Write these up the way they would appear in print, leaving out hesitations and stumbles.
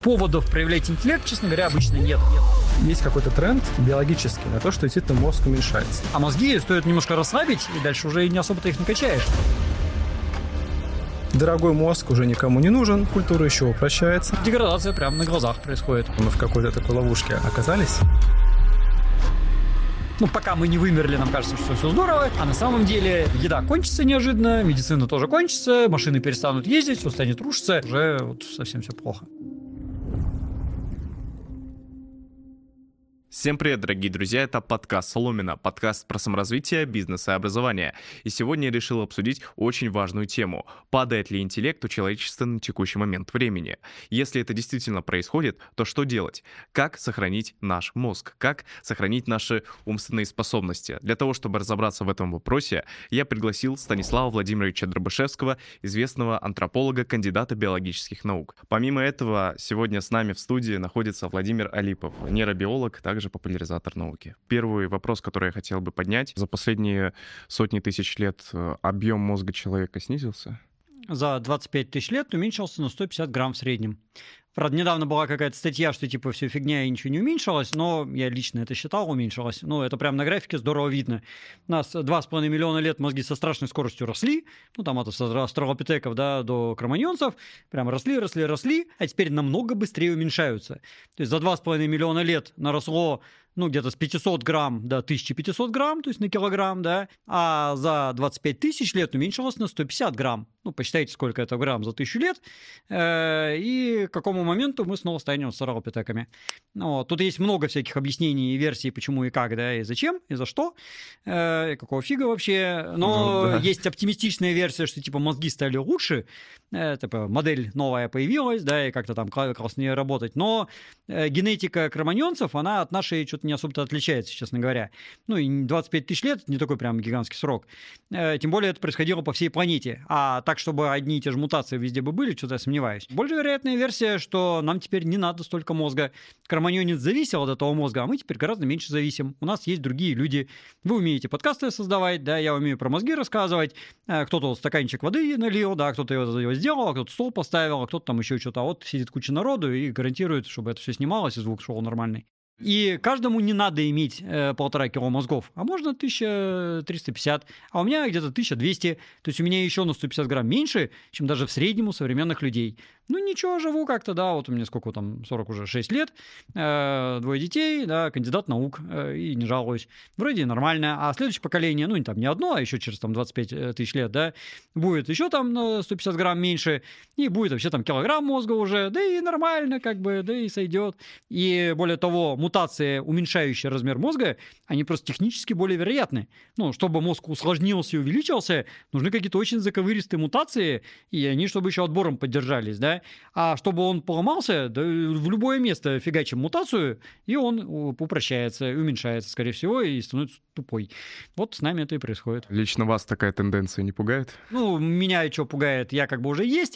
поводов проявлять интеллект, честно говоря, обычно нет. Есть какой-то тренд биологический на то, что действительно мозг уменьшается. А мозги стоит немножко расслабить, и дальше уже не особо-то их накачаешь. Дорогой мозг уже никому не нужен, культура еще упрощается. Деградация прямо на глазах происходит. Мы в какой-то такой ловушке оказались. Пока мы не вымерли, нам кажется, что все здорово, а на самом деле еда кончится неожиданно, медицина тоже кончится, машины перестанут ездить, все станет рушиться, уже совсем все плохо. Всем привет, дорогие друзья, это подкаст Соломина, подкаст про саморазвитие, бизнес и образование. И сегодня я решил обсудить очень важную тему. Падает ли интеллект у человечества на текущий момент времени? Если это действительно происходит, то что делать? Как сохранить наш мозг? Как сохранить наши умственные способности? Для того, чтобы разобраться в этом вопросе, я пригласил Станислава Владимировича Дробышевского, известного антрополога, кандидата биологических наук. Помимо этого, сегодня с нами в студии находится Владимир Алипов, нейробиолог, также популяризатор науки. Первый вопрос, который я хотел бы поднять. За последние сотни тысяч лет объем мозга человека снизился? За 25 тысяч лет уменьшился на 150 грамм в среднем. Правда, недавно была какая-то статья, что типа все фигня и ничего не уменьшилось, но я лично это считал, уменьшилось. Это прям на графике здорово видно. У нас 2,5 миллиона лет мозги со страшной скоростью росли, там от австралопитеков до кроманьонцев, прям росли, а теперь намного быстрее уменьшаются. То есть за 2,5 миллиона лет наросло где-то с 500 грамм до 1500 грамм, то есть на килограмм, да, а за 25 тысяч лет уменьшилось на 150 грамм. Посчитайте, сколько это грамм за 1000 лет, и к какому моменту мы снова станем австралопитеками. Тут есть много всяких объяснений и версий, почему и как, да, и зачем, и за что, и какого фига вообще. Но есть оптимистичная версия, что типа мозги стали лучше, модель новая появилась, да, и как-то там класснее работать, но генетика кроманьонцев, она от нашей что-то не особо-то отличается, честно говоря. И 25 тысяч лет — не такой прям гигантский срок. Тем более это происходило по всей планете. А так, чтобы одни и те же мутации везде бы были, что-то я сомневаюсь. Более вероятная версия, что нам теперь не надо столько мозга. Кроманьонец зависел от этого мозга, а мы теперь гораздо меньше зависим. У нас есть другие люди. Вы умеете подкасты создавать, да, я умею про мозги рассказывать. Кто-то стаканчик воды налил, да, кто-то его сделал, а кто-то стол поставил, а кто-то там еще что-то. А вот сидит куча народу и гарантирует, чтобы это все снималось и звук шел нормальный. И каждому не надо иметь 1,5 кило мозгов, а можно 1350, а у меня где-то 1200, то есть у меня еще на 150 грамм меньше, чем даже в среднем у современных людей. Ничего, живу как-то, да, вот у меня сколько там, 40 уже 6 лет, 2 детей, да, кандидат наук, и не жалуюсь. Вроде нормально, а следующее поколение, там не одно, а еще через 25 тысяч лет, да, будет еще там на 150 грамм меньше, и будет вообще там килограмм мозга уже, да и нормально как бы, да и сойдет. И более того, мутации, уменьшающие размер мозга, они просто технически более вероятны. Чтобы мозг усложнился и увеличился, нужны какие-то очень заковыристые мутации, и они, чтобы еще отбором поддержались, да. А чтобы он поломался, да, в любое место фигачим мутацию, и он упрощается, уменьшается, скорее всего, и становится тупой. Вот с нами это и происходит. Лично вас такая тенденция не пугает? Меня что пугает, я как бы уже есть.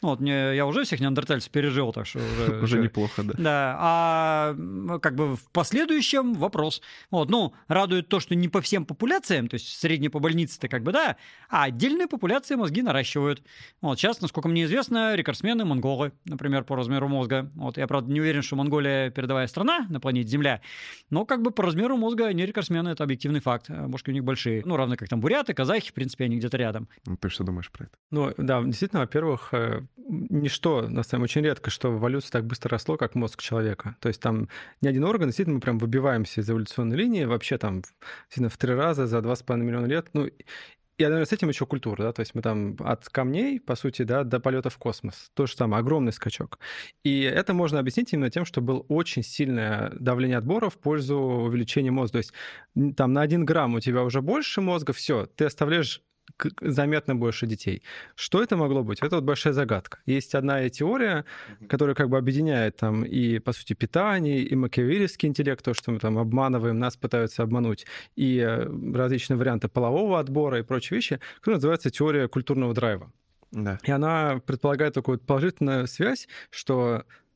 Я уже всех неандертальцев пережил, так что уже... Уже неплохо, да. Да, а как бы в последующем вопрос. Радует то, что не по всем популяциям, то есть средние по больнице-то как бы да, а отдельные популяции мозги наращивают. Сейчас, насколько мне известно, рекордсмены монголы, например, по размеру мозга. Я, правда, не уверен, что Монголия передовая страна на планете Земля, но как бы по размеру мозга они рекордсмены, это объективный факт. Мозги у них большие. Равно как там буряты, казахи, в принципе, они где-то рядом. Ты что думаешь про это? Да, действительно, во-первых, ничто, на самом деле, очень редко, что в эволюции так быстро росло, как мозг человека. То есть там ни один орган, действительно, мы прям выбиваемся из эволюционной линии, вообще там действительно в 3 раза за 2,5 миллиона лет. И, наверное, с этим еще культура, да, то есть мы там от камней, по сути, да, до полета в космос. То же самое, огромный скачок. И это можно объяснить именно тем, что было очень сильное давление отбора в пользу увеличения мозга. То есть там на 1 грамм у тебя уже больше мозга, все, ты оставляешь заметно больше детей. Что это могло быть? Это большая загадка. Есть одна теория, которая как бы объединяет там и, по сути, питание, и макиавеллевский интеллект, то, что мы там обманываем, нас пытаются обмануть, и различные варианты полового отбора и прочие вещи, которая называется теория культурного драйва. Да. И она предполагает такую положительную связь, что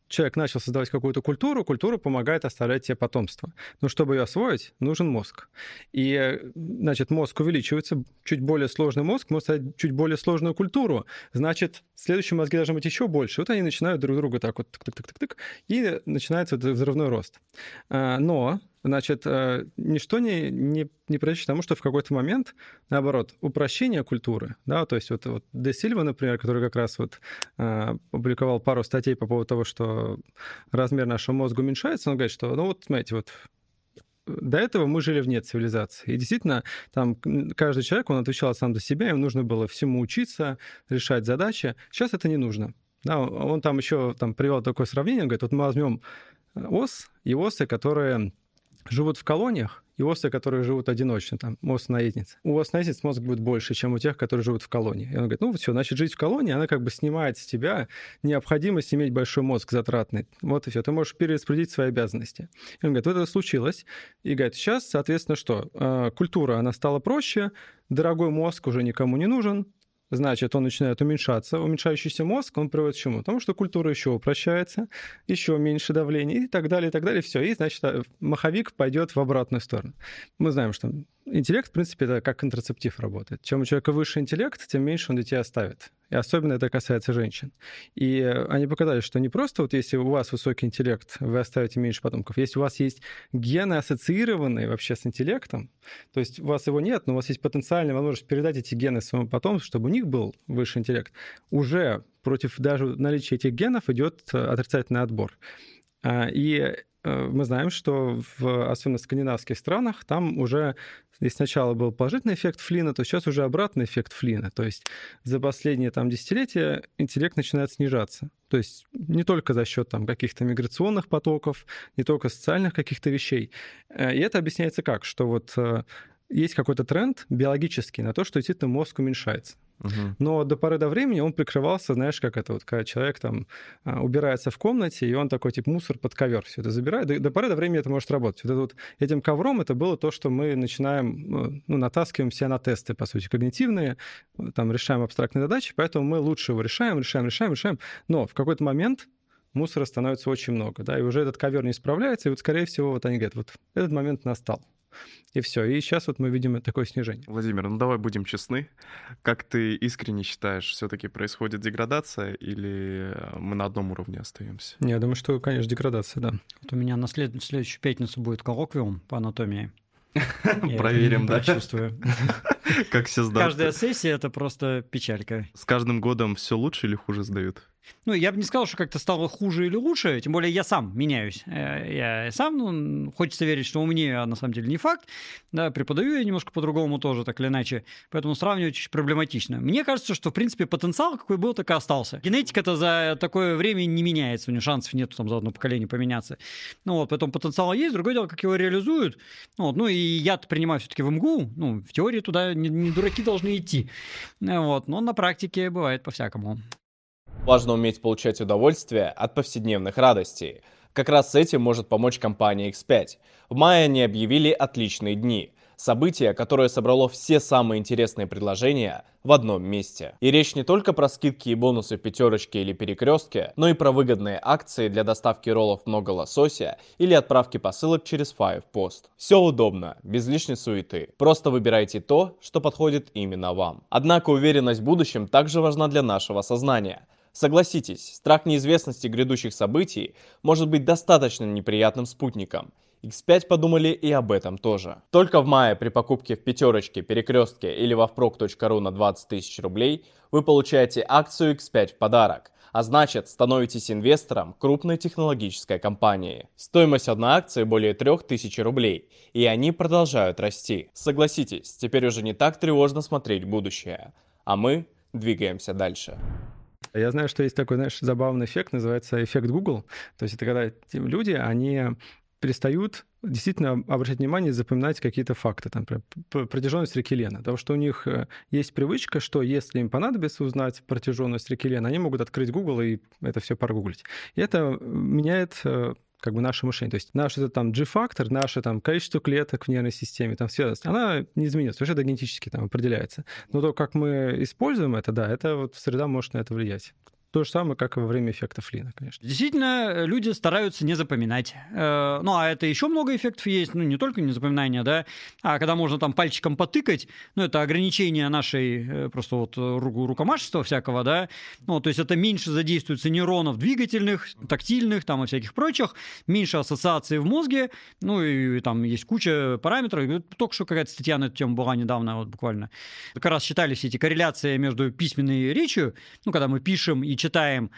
человек начал создавать какую-то культуру, культура помогает оставлять тебе потомство. Но чтобы ее освоить, нужен мозг. И, значит, мозг увеличивается, чуть более сложный мозг может создать чуть более сложную культуру. Значит, следующие мозги должны быть еще больше. Вот они начинают друг друга так вот тык-тык-тык-тык, и начинается вот взрывной рост. Но, значит, ничто не противоречит тому, что в какой-то момент, наоборот, упрощение культуры, да, то есть вот Де Сильва, например, который как раз вот публиковал пару статей по поводу того, что размер нашего мозга уменьшается, он говорит, что, ну вот, смотрите, вот до этого мы жили вне цивилизации. И действительно, там каждый человек, он отвечал сам за себя, им нужно было всему учиться, решать задачи. Сейчас это не нужно. Да, он там еще привел такое сравнение, он говорит, вот мы возьмем ос и осы, которые живут в колониях, и осы, которые живут одиночно, там, ос-наездница. У ос-наездниц мозг будет больше, чем у тех, которые живут в колонии. И он говорит, ну все, значит, жить в колонии, она как бы снимает с тебя необходимость иметь большой мозг затратный. Вот и все, ты можешь перераспределить свои обязанности. И он говорит, вот это случилось. И говорит, сейчас, соответственно, что? Культура, она стала проще, дорогой мозг уже никому не нужен, значит, он начинает уменьшаться. Уменьшающийся мозг, он приводит к чему? Потому что культура еще упрощается, еще меньше давления и так далее, и так далее. Все, и, значит, маховик пойдет в обратную сторону. Мы знаем, что интеллект, в принципе, это как контрацептив работает. Чем у человека выше интеллект, тем меньше он детей оставит. И особенно это касается женщин. И они показали, что не просто вот если у вас высокий интеллект, вы оставите меньше потомков. Если у вас есть гены, ассоциированные вообще с интеллектом, то есть у вас его нет, но у вас есть потенциальная возможность передать эти гены своему потомству, чтобы у них был высший интеллект, уже против даже наличия этих генов идет отрицательный отбор. И мы знаем, что особенно в скандинавских странах там уже, если сначала был положительный эффект Флина, то сейчас уже обратный эффект Флина. То есть за последние десятилетия интеллект начинает снижаться. То есть не только за счет каких-то миграционных потоков, не только социальных каких-то вещей. И это объясняется как? Что вот есть какой-то тренд биологический на то, что действительно мозг уменьшается. Но до поры до времени он прикрывался, знаешь, как это вот, когда человек убирается в комнате, и он такой, мусор под ковер все это забирает. До поры до времени это может работать. Вот это вот, этим ковром это было то, что мы начинаем, натаскиваем себя на тесты, по сути, когнитивные, решаем абстрактные задачи, поэтому мы лучше его решаем. Но в какой-то момент мусора становится очень много, да, и уже этот ковер не справляется, и вот, скорее всего, вот они говорят, вот этот момент настал. И все. И сейчас вот мы видим такое снижение. Владимир, давай будем честны. Как ты искренне считаешь, все-таки происходит деградация или мы на одном уровне остаемся? Я думаю, что, конечно, деградация, да. Вот у меня в следующую пятницу будет коллоквиум по анатомии. Проверим, да? Чувствую. Как все сдают. Каждая сессия — это просто печалька. С каждым годом все лучше или хуже сдают? Я бы не сказал, что как-то стало хуже или лучше, тем более я сам меняюсь. Я сам, хочется верить, что умнее, а на самом деле не факт. Да, преподаю я немножко по-другому тоже, так или иначе, поэтому сравнивать очень проблематично. Мне кажется, что, в принципе, потенциал какой был, так и остался. Генетика-то за такое время не меняется, у нее шансов нет за одно поколение поменяться. Поэтому потенциал есть, другое дело, как его реализуют. И я-то принимаю все-таки в МГУ, в теории туда не дураки должны идти. Но на практике бывает по-всякому. Важно уметь получать удовольствие от повседневных радостей. Как раз с этим может помочь компания X5. В мае они объявили отличные дни. Событие, которое собрало все самые интересные предложения в одном месте. И речь не только про скидки и бонусы в пятерочке или перекрестке, но и про выгодные акции для доставки роллов много лосося или отправки посылок через Five Post. Все удобно, без лишней суеты. Просто выбирайте то, что подходит именно вам. Однако уверенность в будущем также важна для нашего сознания. Согласитесь, страх неизвестности грядущих событий может быть достаточно неприятным спутником. X5 подумали и об этом тоже. Только в мае при покупке в пятерочке, перекрестке или во впрок.ру на 20 тысяч рублей вы получаете акцию X5 в подарок, а значит становитесь инвестором крупной технологической компании. Стоимость одной акции более 3000 рублей, и они продолжают расти. Согласитесь, теперь уже не так тревожно смотреть в будущее, а мы двигаемся дальше. Я знаю, что есть такой, забавный эффект, называется эффект Google. То есть это когда люди, они перестают действительно обращать внимание и запоминать какие-то факты, протяженность реки Лена. Потому что у них есть привычка, что если им понадобится узнать протяженность реки Лена, они могут открыть Google и это все прогуглить. И это меняет наше мышление. То есть наш G-фактор, наше количество клеток в нервной системе, связанность, она не изменится, потому что это генетически определяется. Но то, как мы используем это, да, это среда может на это влиять. То же самое, как и во время эффекта Флина, конечно. Действительно, люди стараются не запоминать. Ну, а это еще много эффектов есть, ну, не только незапоминание, да, а когда можно там пальчиком потыкать, ну, это ограничение нашей просто вот рукомашества всякого, да, ну, то есть это меньше задействуется нейронов двигательных, тактильных, там, и всяких прочих, меньше ассоциаций в мозге, ну, и там есть куча параметров. Только что какая-то статья на эту тему была недавно, вот буквально. Как раз считали все эти корреляции между письменной речью, ну, когда мы пишем и читаем,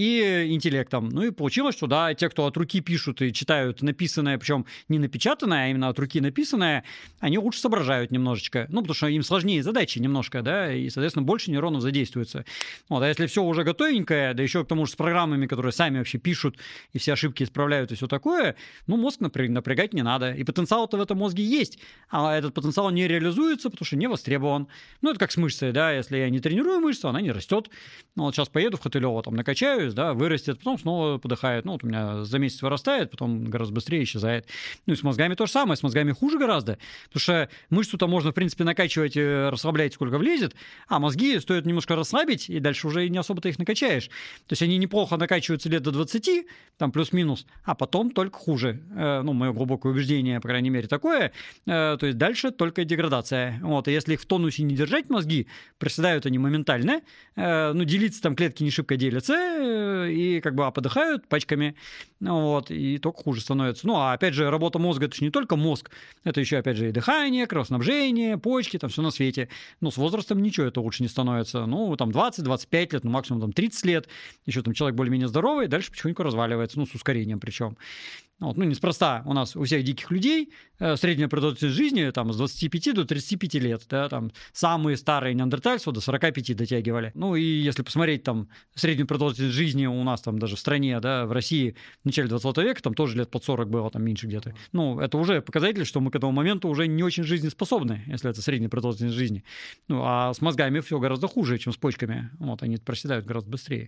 и интеллектом. Ну, и получилось, что, да, те, кто от руки пишут и читают написанное, причем не напечатанное, а именно от руки написанное, они лучше соображают немножечко. Ну, потому что им сложнее задачи немножко, да, и, соответственно, больше нейронов задействуется. Вот, а если все уже готовенькое, да еще к тому же с программами, которые сами вообще пишут и все ошибки исправляют и все такое, ну, мозг напрягать не надо. И потенциал-то в этом мозге есть, а этот потенциал не реализуется, потому что не востребован. Ну, это как с мышцей, да, если я не тренирую мышцу, она не растет. Ну, вот сейчас поеду в Хотылево, там накачаюсь, да, вырастет, потом снова подыхает. Ну, вот у меня за месяц вырастает, потом гораздо быстрее исчезает. Ну, и с мозгами то же самое, с мозгами хуже гораздо, потому что мышцу-то можно, в принципе, накачивать, расслаблять, сколько влезет, а мозги стоит немножко расслабить, и дальше уже не особо-то их накачаешь. То есть они неплохо накачиваются лет до 20, там плюс-минус, а потом только хуже. Ну, мое глубокое убеждение, по крайней мере, такое. То есть дальше только деградация. Вот, и если их в тонусе не держать мозги, проседают они моментально, ну, делиться там клетки не шибко делятся, и как бы подыхают пачками, вот, и только хуже становится. Ну, а опять же, работа мозга — это же не только мозг, это еще, опять же, и дыхание, кровоснабжение, почки, там все на свете. Ну, с возрастом ничего это лучше не становится. Ну, там 20-25 лет, ну, максимум там 30 лет, еще там человек более-менее здоровый, дальше потихоньку разваливается, ну, с ускорением причем. Вот, ну, неспроста у нас у всех диких людей средняя продолжительность жизни там с 25 до 35 лет, да, там самые старые неандертальцы до 45 дотягивали. Ну, и если посмотреть там среднюю продолжительность жизни у нас там даже в стране, да, в России в начале 20 века, там тоже лет под 40 было, там меньше где-то. Ну, это уже показатель, что мы к этому моменту уже не очень жизнеспособны, если это средняя продолжительность жизни. Ну, а с мозгами все гораздо хуже, чем с почками. Вот, они проседают гораздо быстрее.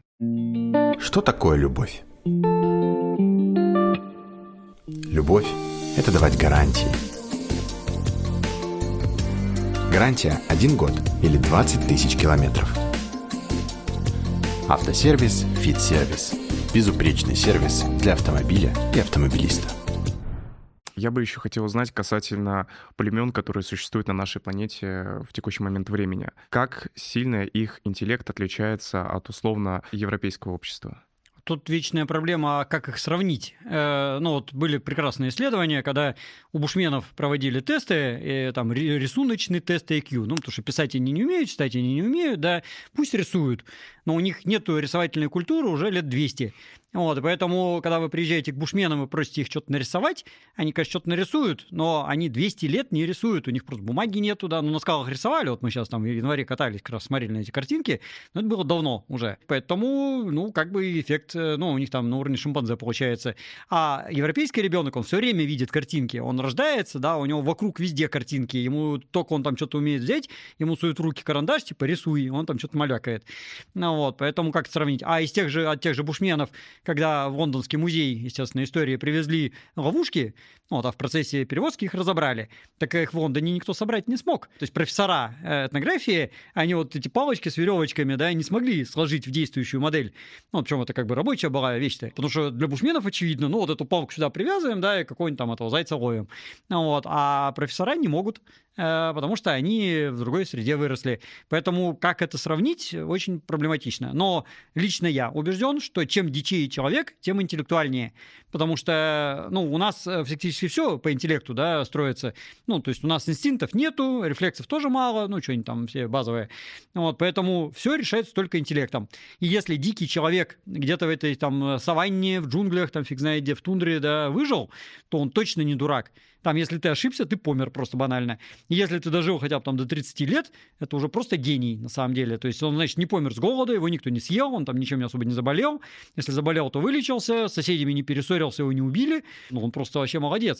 Что такое любовь? Любовь – это давать гарантии. Гарантия 1 год или 20 тысяч километров. Автосервис «Фит-сервис». Безупречный сервис для автомобиля и автомобилиста. Я бы еще хотел узнать касательно племен, которые существуют на нашей планете в текущий момент времени. Как сильно их интеллект отличается от условно европейского общества? Тут вечная проблема, как их сравнить. Ну, вот были прекрасные исследования, когда у бушменов проводили тесты, там рисуночные тесты IQ, ну, потому что писать они не умеют, читать они не умеют, да, пусть рисуют, но у них нету рисовательной культуры уже лет 200. Вот, и поэтому, когда вы приезжаете к бушменам и просите их что-то нарисовать, они, конечно, что-то нарисуют, но они 200 лет не рисуют, у них просто бумаги нету, да, ну, на скалах рисовали, вот мы сейчас там в январе катались, как раз смотрели на эти картинки, но это было давно уже, поэтому, ну, как бы эффект, ну, у них там на уровне шимпанзе получается, а европейский ребенок, он все время видит картинки, он рождается, да, у него вокруг везде картинки, ему только он там что-то умеет взять, ему сует в руки карандаш, типа, рисуй, он там что-то малякает, ну, вот, поэтому как сравнить, а от тех же бушменов, когда в Лондонский музей, естественно, истории привезли ловушки, вот, а в процессе перевозки их разобрали, так их в Лондоне никто собрать не смог. То есть профессора этнографии, они вот эти палочки с веревочками, да, не смогли сложить в действующую модель. Ну, причем это как бы рабочая была вещь-то. Потому что для бушменов очевидно, ну, вот эту палку сюда привязываем, да, и какой-нибудь там этого зайца ловим. Вот, а профессора не могут, потому что они в другой среде выросли. Поэтому как это сравнить, очень проблематично. Но лично я убежден, что чем дичее человек, тем интеллектуальнее. Потому что, ну, у нас фактически все по интеллекту, да, строится. Ну, то есть у нас инстинктов нету, рефлексов тоже мало, ну, что-нибудь там все базовые. Вот, поэтому все решается только интеллектом. И если дикий человек где-то в этой там саванне, в джунглях, там фиг знает где, в тундре, да, выжил, то он точно не дурак. Там, если ты ошибся, ты помер просто банально. И если ты дожил хотя бы там до 30 лет, это уже просто гений на самом деле. То есть он, значит, не помер с голода, его никто не съел, он там ничем особо не заболел. Если заболел, заболел, то вылечился, с соседями не перессорился, его не убили. Ну, он просто вообще молодец.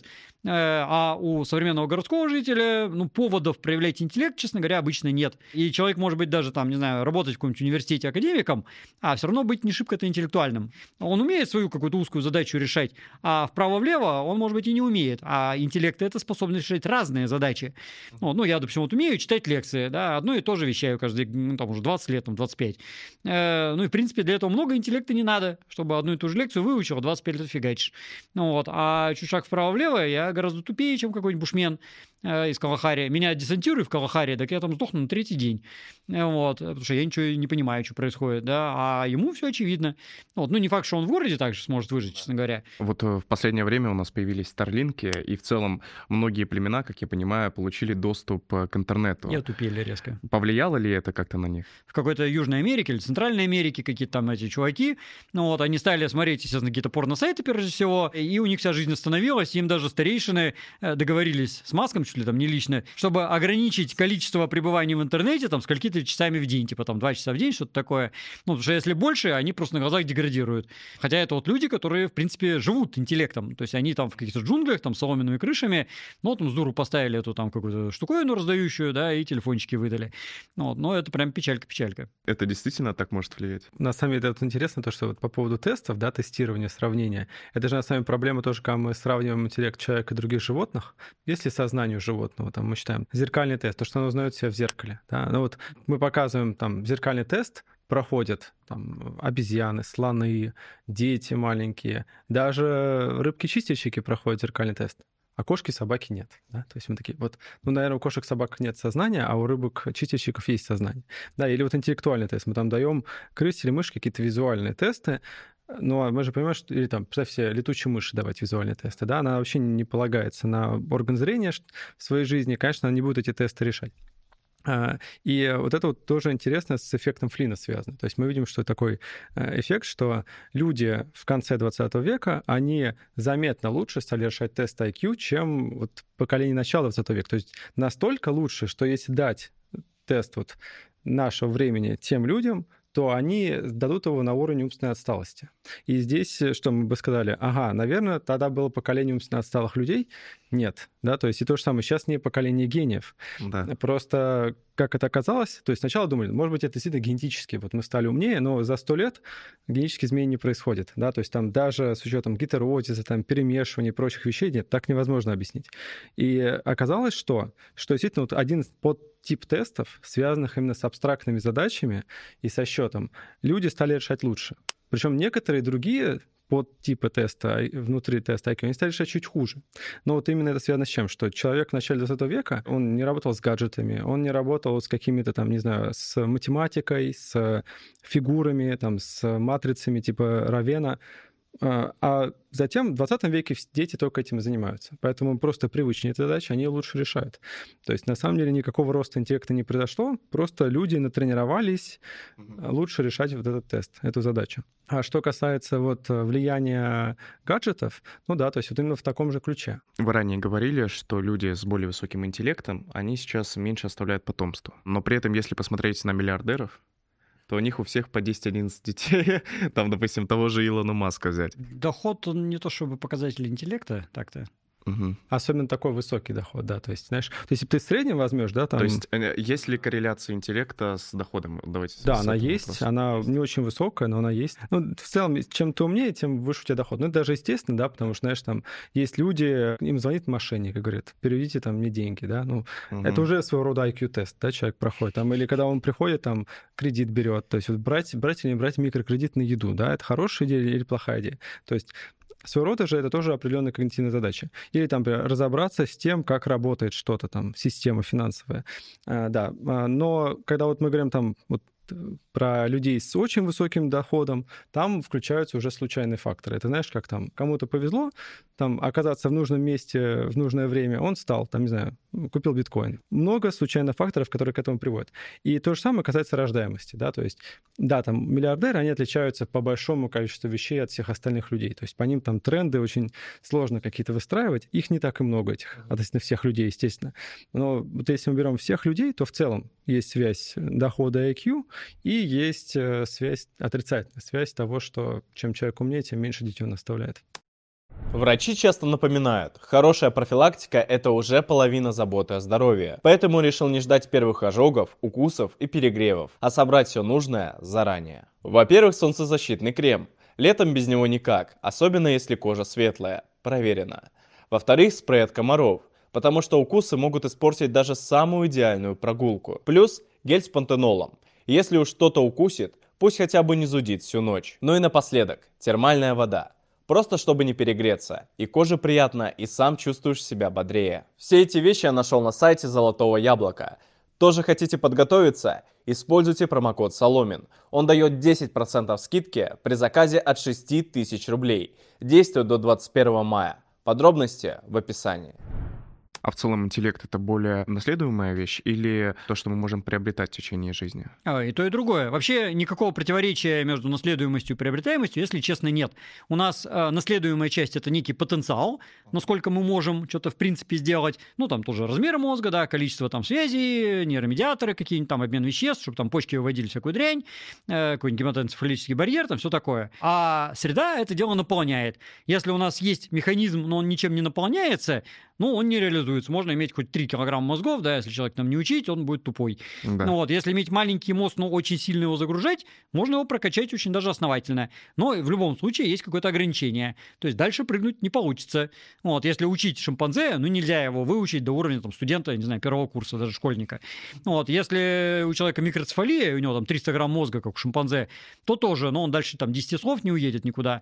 А у современного городского жителя, ну, поводов проявлять интеллект, честно говоря, обычно нет. И человек может быть даже там, не знаю, работать в каком-нибудь университете академиком, а все равно быть не шибко-то интеллектуальным. Он умеет свою какую-то узкую задачу решать, а вправо-влево он, может быть, и не умеет. А интеллект — это способность решать разные задачи. Вот, ну, я, допустим, вот умею читать лекции, да, одно и то же вещаю каждый, ну, там, уже 20 лет, там, 25. Ну, и, в принципе, для этого много интеллекта не надо, чтобы одну и ту же лекцию выучил, 25 лет фигачишь. Ну, вот. А чуть шаг вправо-влево я гораздо тупее, чем какой-нибудь бушмен из Калахари. Меня десантируют в Калахари, так я там сдохну на 3-й день. Вот. Потому что я ничего не понимаю, что происходит, да, а ему все очевидно. Вот. Ну, не факт, что он в городе также сможет выжить, честно говоря. Вот в последнее время у нас появились старлинки, и в целом многие племена, как я понимаю, получили доступ к интернету. И отупели резко. Повлияло ли это как-то на них? В какой-то Южной Америке или Центральной Америке какие-то там эти чуваки, ну вот, они стали смотреть, естественно, какие-то порно-сайты, прежде всего, и у них вся жизнь остановилась, им даже старейшины договорились с Маском, чуть ли там не лично, чтобы ограничить количество пребывания в интернете там скольки-то часами в день, типа там 2 часа в день, что-то такое. Ну, потому что если больше, они просто на глазах деградируют. Хотя это вот люди, которые, в принципе, живут интеллектом, то есть они там в каких-то джунглях, там, с соломенными крышами, ну, там, с дуру поставили эту там какую-то штуковину раздающую, да, и телефончики выдали. Вот, но это прям печалька-печалька. Это действительно так может влиять? На самом деле, это вот интересно, то, что вот по поводу тестов, да, тестирования, сравнения, это же на самом деле проблема тоже, когда мы сравниваем интеллект человека и других животных. Если сознание у животного, там мы считаем зеркальный тест, то, что оно узнает себя в зеркале, да, ну вот мы показываем там зеркальный тест, проходят там обезьяны, слоны, дети маленькие, даже рыбки-чистильщики проходят зеркальный тест. А кошки, собаки нет. Да? То есть мы такие, вот, ну, наверное, у кошек, собак нет сознания, а у рыбок-чистильщиков есть сознание. Да, или вот интеллектуальный тест. Мы там даем крысе или мышке какие-то визуальные тесты, но мы же понимаем, что, или там, представь себе, летучей мыши давать визуальные тесты, да, она вообще не полагается на орган зрения в своей жизни, конечно, она не будет эти тесты решать. И вот это вот тоже интересно с эффектом Флина связано. То есть мы видим, что такой эффект, что люди в конце 20 века, они заметно лучше стали решать тест IQ, чем вот поколение начала 20 века. То есть настолько лучше, что если дать тест вот нашего времени тем людям, то они дадут его на уровень умственной отсталости. И здесь, что мы бы сказали, ага, наверное, тогда было поколение умственно отсталых людей. Нет, да, то есть и то же самое, сейчас не поколение гениев. Да. Просто как это оказалось, то есть сначала думали, может быть, это действительно генетически, вот мы стали умнее, но за 100 лет генетические изменения не происходят, да, то есть там даже с учетом гетерозиса, там, перемешивания и прочих вещей, нет, так невозможно объяснить. И оказалось, что действительно вот один подтип тестов, связанных именно с абстрактными задачами и со счетом, люди стали решать лучше. Причем некоторые другие подтипы теста внутри теста IQ, они стали решать чуть хуже. Но вот именно это связано с чем? Что человек в начале 20 века, он не работал с гаджетами, он не работал с какими-то там, не знаю, с математикой, с фигурами, там, с матрицами типа Равена. А затем в 20 веке дети только этим и занимаются. Поэтому просто привычные эти задачи, они лучше решают. То есть на самом деле никакого роста интеллекта не произошло, просто люди натренировались лучше решать вот этот тест, эту задачу. А что касается вот влияния гаджетов, ну да, то есть вот именно в таком же ключе. Вы ранее говорили, что люди с более высоким интеллектом, они сейчас меньше оставляют потомство. Но при этом, если посмотреть на миллиардеров, то у них у всех по 10-11 детей. Там, допустим, того же Илона Маска взять. Доход, он не то чтобы показатель интеллекта, так-то. Угу. Особенно такой высокий доход, да, то есть, знаешь, то есть, если ты в среднем возьмешь, да, там... То есть, есть ли корреляция интеллекта с доходом? Давайте. Да, она есть, вопроса. Она не очень высокая, но она есть. Ну, в целом, чем ты умнее, тем выше у тебя доход. Ну, это даже естественно, да, потому что, знаешь, там есть люди, им звонит мошенник и говорит, переведите там мне деньги, да, ну, это уже своего рода IQ-тест, да, человек проходит, там, или когда он приходит, там, кредит берет, то есть вот брать или не брать микрокредит на еду, да, это хорошая идея или плохая идея, то есть своего рода же это тоже определенная когнитивная задача. Или там разобраться с тем, как работает что-то там, система финансовая. Да, но когда вот мы говорим там вот про людей с очень высоким доходом, там включаются уже случайные факторы. Это знаешь, как там кому-то повезло там оказаться в нужном месте в нужное время, он стал, там, не знаю, купил биткоин. Много случайных факторов, которые к этому приводят. И то же самое касается рождаемости, да, то есть, да, там миллиардеры, они отличаются по большому количеству вещей от всех остальных людей, то есть по ним там тренды очень сложно какие-то выстраивать, их не так и много этих, относительно всех людей, естественно. Но вот если мы берем всех людей, то в целом есть связь дохода и IQ, И есть связь, отрицательная связь того, что чем человек умнее, тем меньше детей он оставляет. Врачи часто напоминают, хорошая профилактика – это уже половина заботы о здоровье. Поэтому решил не ждать первых ожогов, укусов и перегревов, а собрать все нужное заранее. Во-первых, солнцезащитный крем. Летом без него никак, особенно если кожа светлая. Проверено. Во-вторых, спрей от комаров, потому что укусы могут испортить даже самую идеальную прогулку. Плюс гель с пантенолом. Если уж что-то укусит, пусть хотя бы не зудит всю ночь. Ну и напоследок, термальная вода. Просто чтобы не перегреться. И коже приятно, и сам чувствуешь себя бодрее. Все эти вещи я нашел на сайте Золотого Яблока. Тоже хотите подготовиться? Используйте промокод Соломин. Он дает 10% скидки при заказе от 6000 рублей. Действует до 21 мая. Подробности в описании. А в целом интеллект — это более наследуемая вещь или то, что мы можем приобретать в течение жизни? И то, и другое. Вообще никакого противоречия между наследуемостью и приобретаемостью, если честно, нет. У нас наследуемая часть — это некий потенциал, насколько мы можем что-то в принципе сделать. Ну, там тоже размер мозга, да, количество там связей, нейромедиаторы какие-нибудь, там обмен веществ, чтобы там почки выводили всякую дрянь, какой-нибудь гематоэнцефалический барьер, там все такое. А среда это дело наполняет. Если у нас есть механизм, но он ничем не наполняется, ну, он не реализуется. Можно иметь хоть 3 килограмма мозгов, да, если человек там не учить, он будет тупой. Да. Ну вот, если иметь маленький мозг, но очень сильно его загружать, можно его прокачать очень даже основательно. Но в любом случае есть какое-то ограничение. То есть дальше прыгнуть не получится. Вот, если учить шимпанзе, ну, нельзя его выучить до уровня там, студента, не знаю, первого курса, даже школьника. Вот, если у человека микроцефалия, у него там 300 грамм мозга, как у шимпанзе, то тоже, но он дальше там 10 слов не уедет никуда.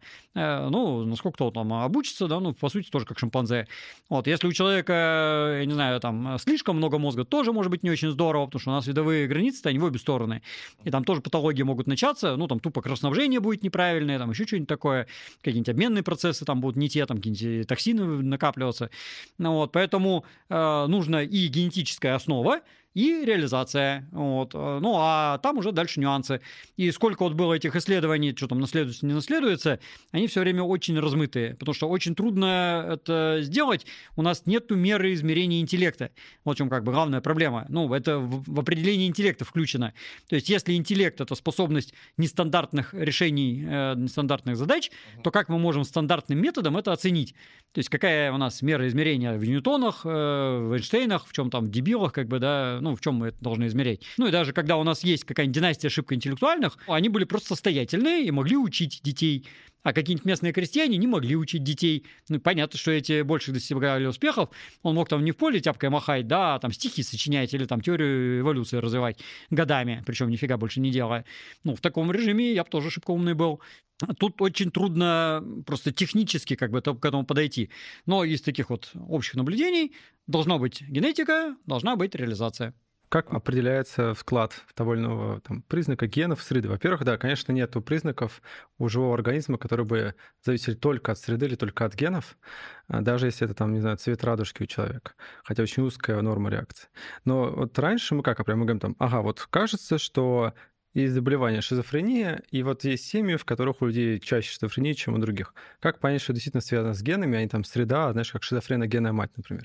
Ну, насколько-то он там обучится, да, ну, по сути, тоже как шимпанзе. Вот, если у человека, я не знаю, там слишком много мозга, тоже может быть не очень здорово, потому что у нас видовые границы-то, они в обе стороны. И там тоже патологии могут начаться, ну, там тупо кровоснабжение будет неправильное, там еще что-нибудь такое, какие-нибудь обменные процессы там будут не те, там какие-нибудь токсины накапливаться. Ну, вот, поэтому нужна и генетическая основа, и реализация. Вот. Ну, а там уже дальше нюансы. И сколько вот было этих исследований, что там наследуется, не наследуется, они все время очень размытые, потому что очень трудно это сделать. У нас нету меры измерения интеллекта. Вот в чем как бы главная проблема. Ну, это в определении интеллекта включено. То есть, если интеллект — это способность нестандартных решений, нестандартных задач, то как мы можем стандартным методом это оценить? То есть, какая у нас мера измерения в Ньютонах, в Эйнштейнах, в чем там, в дебилах, как бы, да, ну, в чем мы это должны измерять. Ну, и даже когда у нас есть какая-нибудь династия шибко интеллектуальных, они были просто состоятельные и могли учить детей. А какие-нибудь местные крестьяне не могли учить детей. Ну, понятно, что эти больше достигали успехов. Он мог там не в поле тяпкой махать, да, а там стихи сочинять или там теорию эволюции развивать годами, причем нифига больше не делая. Ну, в таком режиме я бы тоже шибко умный был. Тут очень трудно просто технически как бы к этому подойти. Но из таких вот общих наблюдений должна быть генетика, должна быть реализация. Как определяется вклад того или иного там, признака генов в среды? Во-первых, да, конечно, нет признаков у живого организма, которые бы зависели только от среды или только от генов, даже если это, там, не знаю, цвет радужки у человека, хотя очень узкая норма реакции. Но вот раньше мы как, мы говорим там, ага, вот кажется, что есть заболевание шизофрения, и вот есть семьи, в которых у людей чаще шизофрения, чем у других. Как понять, что действительно связано с генами, а не там среда, знаешь, как шизофреногенная мать, например.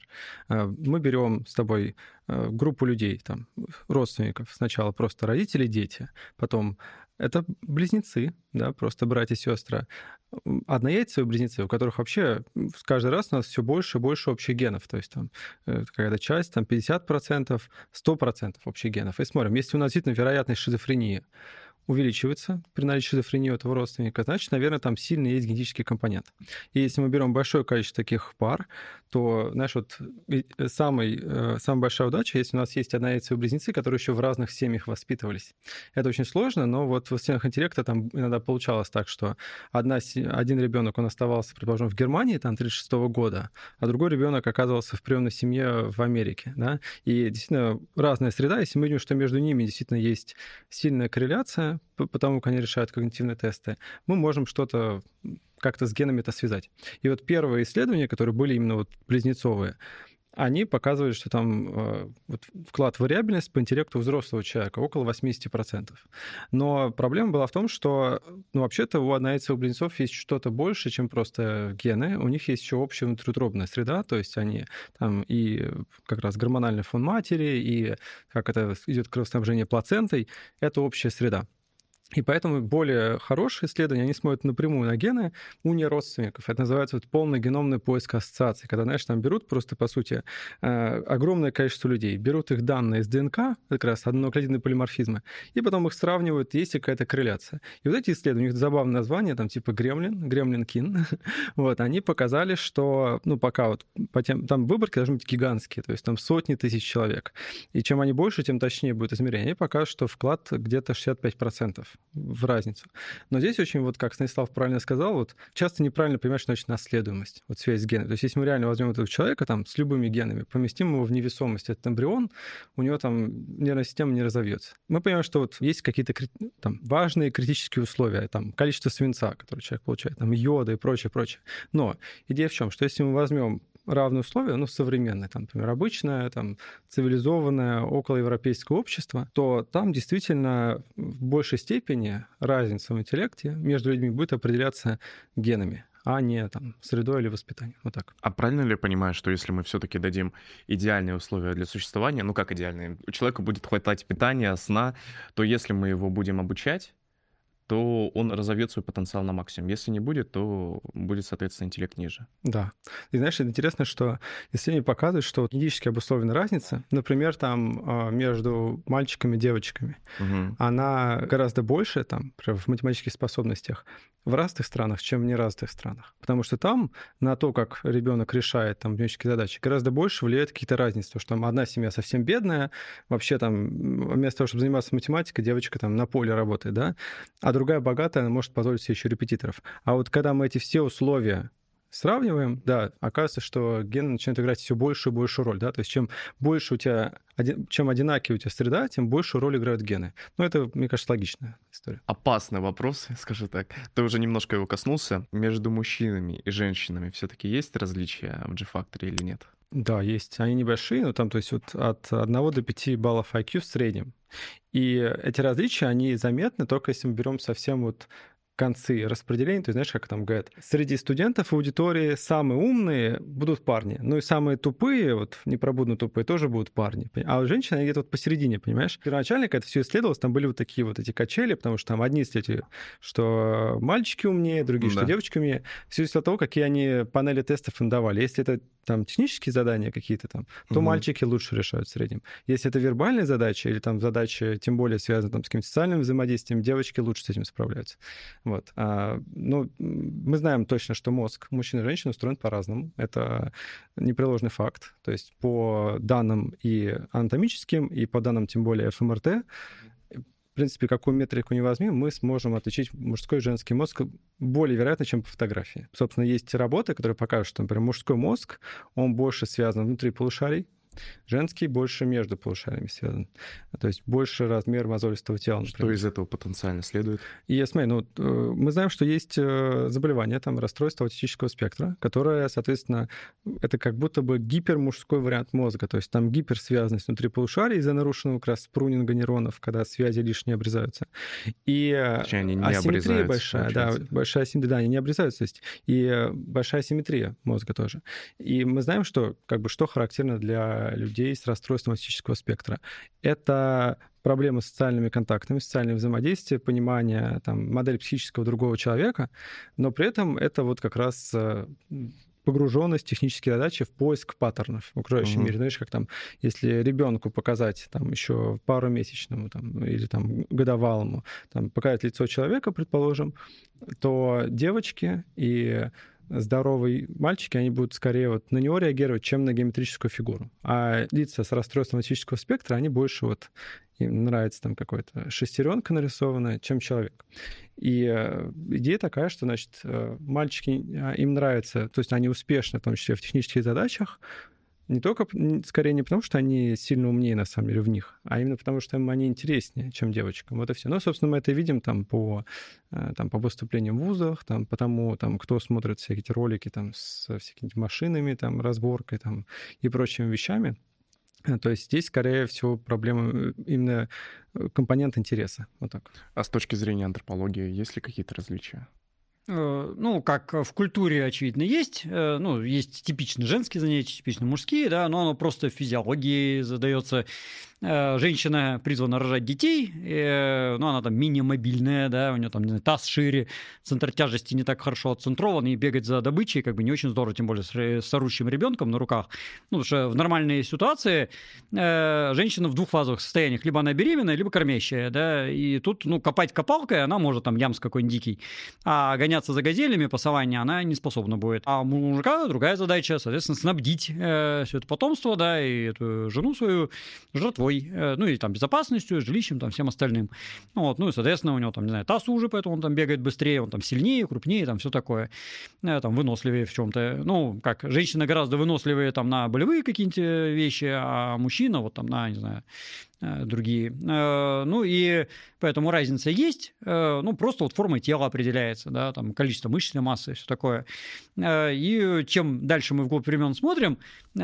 Мы берем с тобой группу людей, там, родственников. Сначала просто родители, дети, потом это близнецы, да, просто братья и сестры. Однояйцевые близнецы, у которых вообще каждый раз у нас все больше и больше общих генов. То есть там какая-то часть, там 50%, 100% общих генов. И смотрим, если у нас действительно вероятность шизофрении увеличивается при наличии шизофрении у этого родственника, значит, наверное, там сильный есть генетический компонент. И если мы берем большое количество таких пар, то, знаешь, вот самая большая удача, если у нас есть однояйцевые близнецы, которые еще в разных семьях воспитывались. Это очень сложно, но вот в стенах интеллекта там иногда получалось так, что один ребенок, он оставался, предположим, в Германии, там, 1936 года, а другой ребенок оказывался в приемной семье в Америке, да, и действительно разная среда, если мы видим, что между ними действительно есть сильная корреляция, потому как они решают когнитивные тесты, мы можем что-то как-то с генами это связать. И вот первые исследования, которые были именно вот близнецовые, они показывали, что там вот вклад в вариабельность по интеллекту взрослого человека около 80%. Но проблема была в том, что вообще-то у однояйцевых близнецов есть что-то больше, чем просто гены. У них есть еще общая внутриутробная среда, то есть они там и как раз гормональный фон матери, и как это идет кровоснабжение плацентой, это общая среда. И поэтому более хорошие исследования, они смотрят напрямую на гены у неродственников. Это называется вот полный геномный поиск ассоциаций, когда, знаешь, там берут просто, по сути, огромное количество людей, берут их данные из ДНК, как раз однонуклеотидные полиморфизмы, и потом их сравнивают, есть ли какая-то корреляция. И вот эти исследования, у них забавное название, там типа Гремлин-Кин, вот, они показали, что, пока вот там выборки должны быть гигантские, то есть там сотни тысяч человек. И чем они больше, тем точнее будет измерение. И покажут, что вклад где-то 65%. В разницу. Но здесь очень, вот как Станислав правильно сказал, вот часто неправильно понимаешь, что значит наследуемость, вот связь с генами. То есть если мы реально возьмем этого человека там с любыми генами, поместим его в невесомость, этот эмбрион, у него там нервная система не разовьется. Мы понимаем, что вот есть какие-то там важные критические условия, там количество свинца, которое человек получает, там йода и прочее. Но идея в чем? Что если мы возьмем равные условия, современное, там, например, обычное, там, цивилизованное, околоевропейское общество, то там действительно в большей степени разница в интеллекте между людьми будет определяться генами, а не там средой или воспитанием. Вот так. А правильно ли я понимаю, что если мы все-таки дадим идеальные условия для существования, как идеальные, у человека будет хватать питания, сна, то если мы его будем обучать, то он разовьет свой потенциал на максимум. Если не будет, то будет, соответственно, интеллект ниже. Да. И знаешь, интересно, что исследования показывают, что генетически обусловленная разница, например, там между мальчиками и девочками, она гораздо больше там, в математических способностях в развитых странах, чем в неразвитых странах. Потому что там на то, как ребенок решает там математические задачи, гораздо больше влияют какие-то разницы. Потому что там одна семья совсем бедная, вообще там вместо того, чтобы заниматься математикой, девочка там на поле работает, да, а другая богатая, она может позволить себе еще репетиторов. А вот когда мы эти все условия сравниваем, да, оказывается, что гены начинают играть все большую и большую роль, да, то есть чем больше у тебя, чем одинаковее у тебя среда, тем большую роль играют гены. Это, мне кажется, логичная история. Опасный вопрос, скажу так. Ты уже немножко его коснулся. Между мужчинами и женщинами все-таки есть различия в G-факторе или нет? Да, есть. Они небольшие, но там, то есть вот от 1 до 5 баллов IQ в среднем. И эти различия, они заметны только если мы берем совсем вот концы распределения, то есть знаешь, как там говорят, среди студентов в аудитории самые умные будут парни, и самые тупые, вот непробудно тупые, тоже будут парни. А у женщин они где-то вот посередине, понимаешь? Первоначально, когда это все исследовалось, там были вот такие вот эти качели, потому что там одни исследователи, что мальчики умнее, другие, что девочки умнее. Все из-за того, какие они панели тестов им давали. Если это там технические задания какие-то там, то мальчики лучше решают в среднем. Если это вербальные задачи или там задачи, тем более связанные там с каким-то социальным взаимодействием, девочки лучше с этим справляются. Вот. Мы знаем точно, что мозг мужчин и женщин устроен по-разному. Это непреложный факт. То есть по данным и анатомическим, и по данным тем более ФМРТ, в принципе, какую метрику не возьми, мы сможем отличить мужской и женский мозг более вероятно, чем по фотографии. Собственно, есть работы, которые покажут, что, например, мужской мозг, он больше связан внутри полушарий, женский больше между полушариями связан. То есть больше размер мозолистого тела. Например. Что из этого потенциально следует? И смотри, мы знаем, что есть заболевание, там, расстройство аутистического спектра, которое, соответственно, это как будто бы гипермужской вариант мозга. То есть там гиперсвязанность внутри полушарий из-за нарушенного как раз прунинга нейронов, когда связи лишние обрезаются. И они не асимметрия большая, большая асимметрия, они не обрезаются. То есть и большая асимметрия мозга тоже. И мы знаем, что что характерно для людей с расстройством аутистического спектра. Это проблемы с социальными контактами, социальное взаимодействие, понимание модели психического другого человека, но при этом это вот как раз погруженность в технические задачи в поиск паттернов в окружающем мире. Знаешь, как если ребенку показать еще парумесячному или годовалому, показать лицо человека, предположим, то девочки и здоровые мальчики, они будут скорее на него реагировать, чем на геометрическую фигуру. А лица с расстройством аутистического спектра, они больше им нравится какая-то шестеренка нарисованная, чем человек. И идея такая, что, значит, мальчики, им нравится, то есть они успешны, в том числе в технических задачах, Скорее не потому, что они сильно умнее, на самом деле, в них, а именно потому, что им они интереснее, чем девочкам. Вот и все. Ну, собственно, мы это видим по выступлениям в вузах, по тому, кто смотрит всякие эти ролики со всякими машинами, разборкой и прочими вещами. То есть здесь, скорее всего, проблема именно компонент интереса. Вот так. А с точки зрения антропологии есть ли какие-то различия? Ну, как в культуре, очевидно, есть. Ну, есть типичные женские занятия, типичные мужские, да, но оно просто в физиологии задается. Женщина призвана рожать детей, но она мини-мобильная, да, у нее не знаю, таз шире, центр тяжести не так хорошо отцентрован, и бегать за добычей не очень здорово, тем более с орущим ребенком на руках. Ну, потому что в нормальной ситуации женщина в двух фазовых состояниях, либо она беременная, либо кормящая, да, и тут, копать копалкой она может, ямс какой-нибудь дикий, а гоняться за газелями по саванне она не способна будет. А у мужика другая задача, соответственно, снабдить все это потомство, да, и эту жену свою жратвой, ну и безопасностью, жилищем, всем остальным. Вот, ну и, соответственно, у него не знаю, таз уже, поэтому он бегает быстрее, он сильнее, крупнее, все такое, выносливее в чем-то. Ну, как женщина гораздо выносливее на болевые какие-нибудь вещи, а мужчина на, не знаю, другие. Ну и поэтому разница есть, ну просто форма тела определяется, да, количество мышечной массы и все такое. И чем дальше мы вглубь времен смотрим,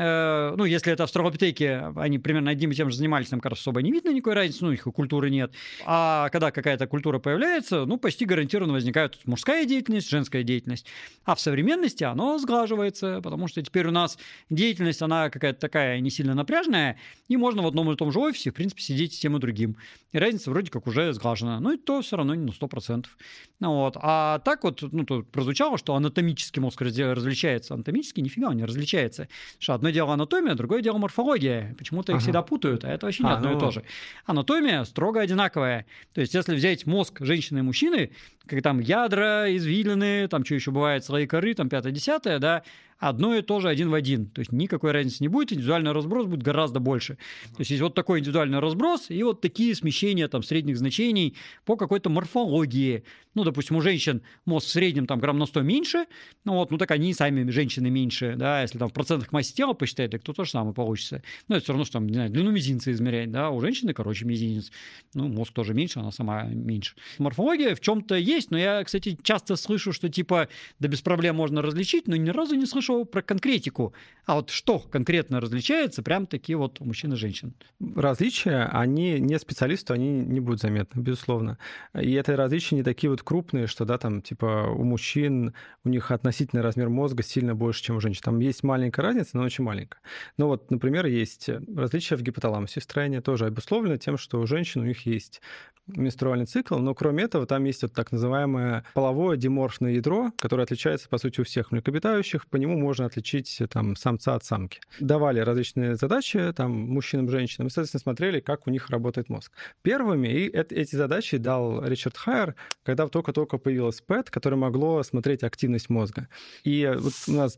ну если это австралопитеки, они примерно одним и тем же занимались, нам кажется, особо не видно никакой разницы, ну их и культуры нет. А когда какая-то культура появляется, ну почти гарантированно возникает мужская деятельность, женская деятельность. А в современности оно сглаживается, потому что теперь у нас деятельность, она какая-то такая не сильно напряжная, и можно в одном и том же офисе, в принципе, сидеть с тем и другим. И разница вроде как уже сглажена. Ну и то все равно не на 100%. Ну, вот. А так тут прозвучало, что анатомически мозг различается. Анатомически нифига он не различается. Что одно дело анатомия, другое дело морфология. Почему-то их всегда путают, а это вообще не одно и то же. Анатомия строго одинаковая. То есть если взять мозг женщины и мужчины, как ядра, извилины, что еще бывает, слои коры, 5-10, да, одно и то же один в один. То есть никакой разницы не будет, индивидуальный разброс будет гораздо больше. То есть есть вот такой индивидуальный разброс и вот такие смещения средних значений по какой-то морфологии. Ну, допустим, у женщин мозг в среднем грамм на 100 меньше, ну так они сами женщины меньше, да, если в процентах массы тела посчитать, так то же самое получится. Ну, это все равно, что не знаю, длину мизинца измерять, да, у женщины короче мизинец, ну, мозг тоже меньше, она сама меньше. Морфология в чем-то есть, но я, кстати, часто слышу, что да без проблем можно различить, но ни разу не слышал про конкретику. А вот что конкретно различается, прям такие вот у мужчин и женщин? Различия, они не специалисту, они не будут заметны, безусловно. И это различия не такие вот крупные, что, да, у мужчин, у них относительный размер мозга сильно больше, чем у женщин. Там есть маленькая разница, но очень маленькая. Ну вот, например, есть различия в гипоталамусе, в строении тоже обусловлено тем, что у женщин у них есть менструальный цикл, но кроме этого там есть так называемое половое диморфное ядро, которое отличается, по сути, у всех млекопитающих. По нему можно отличить самца от самки. Давали различные задачи мужчинам, женщинам, и, соответственно, смотрели, как у них работает мозг. Первыми эти задачи дал Ричард Хайер, когда только-только появилась ПЭТ, которое могло смотреть активность мозга. И вот у нас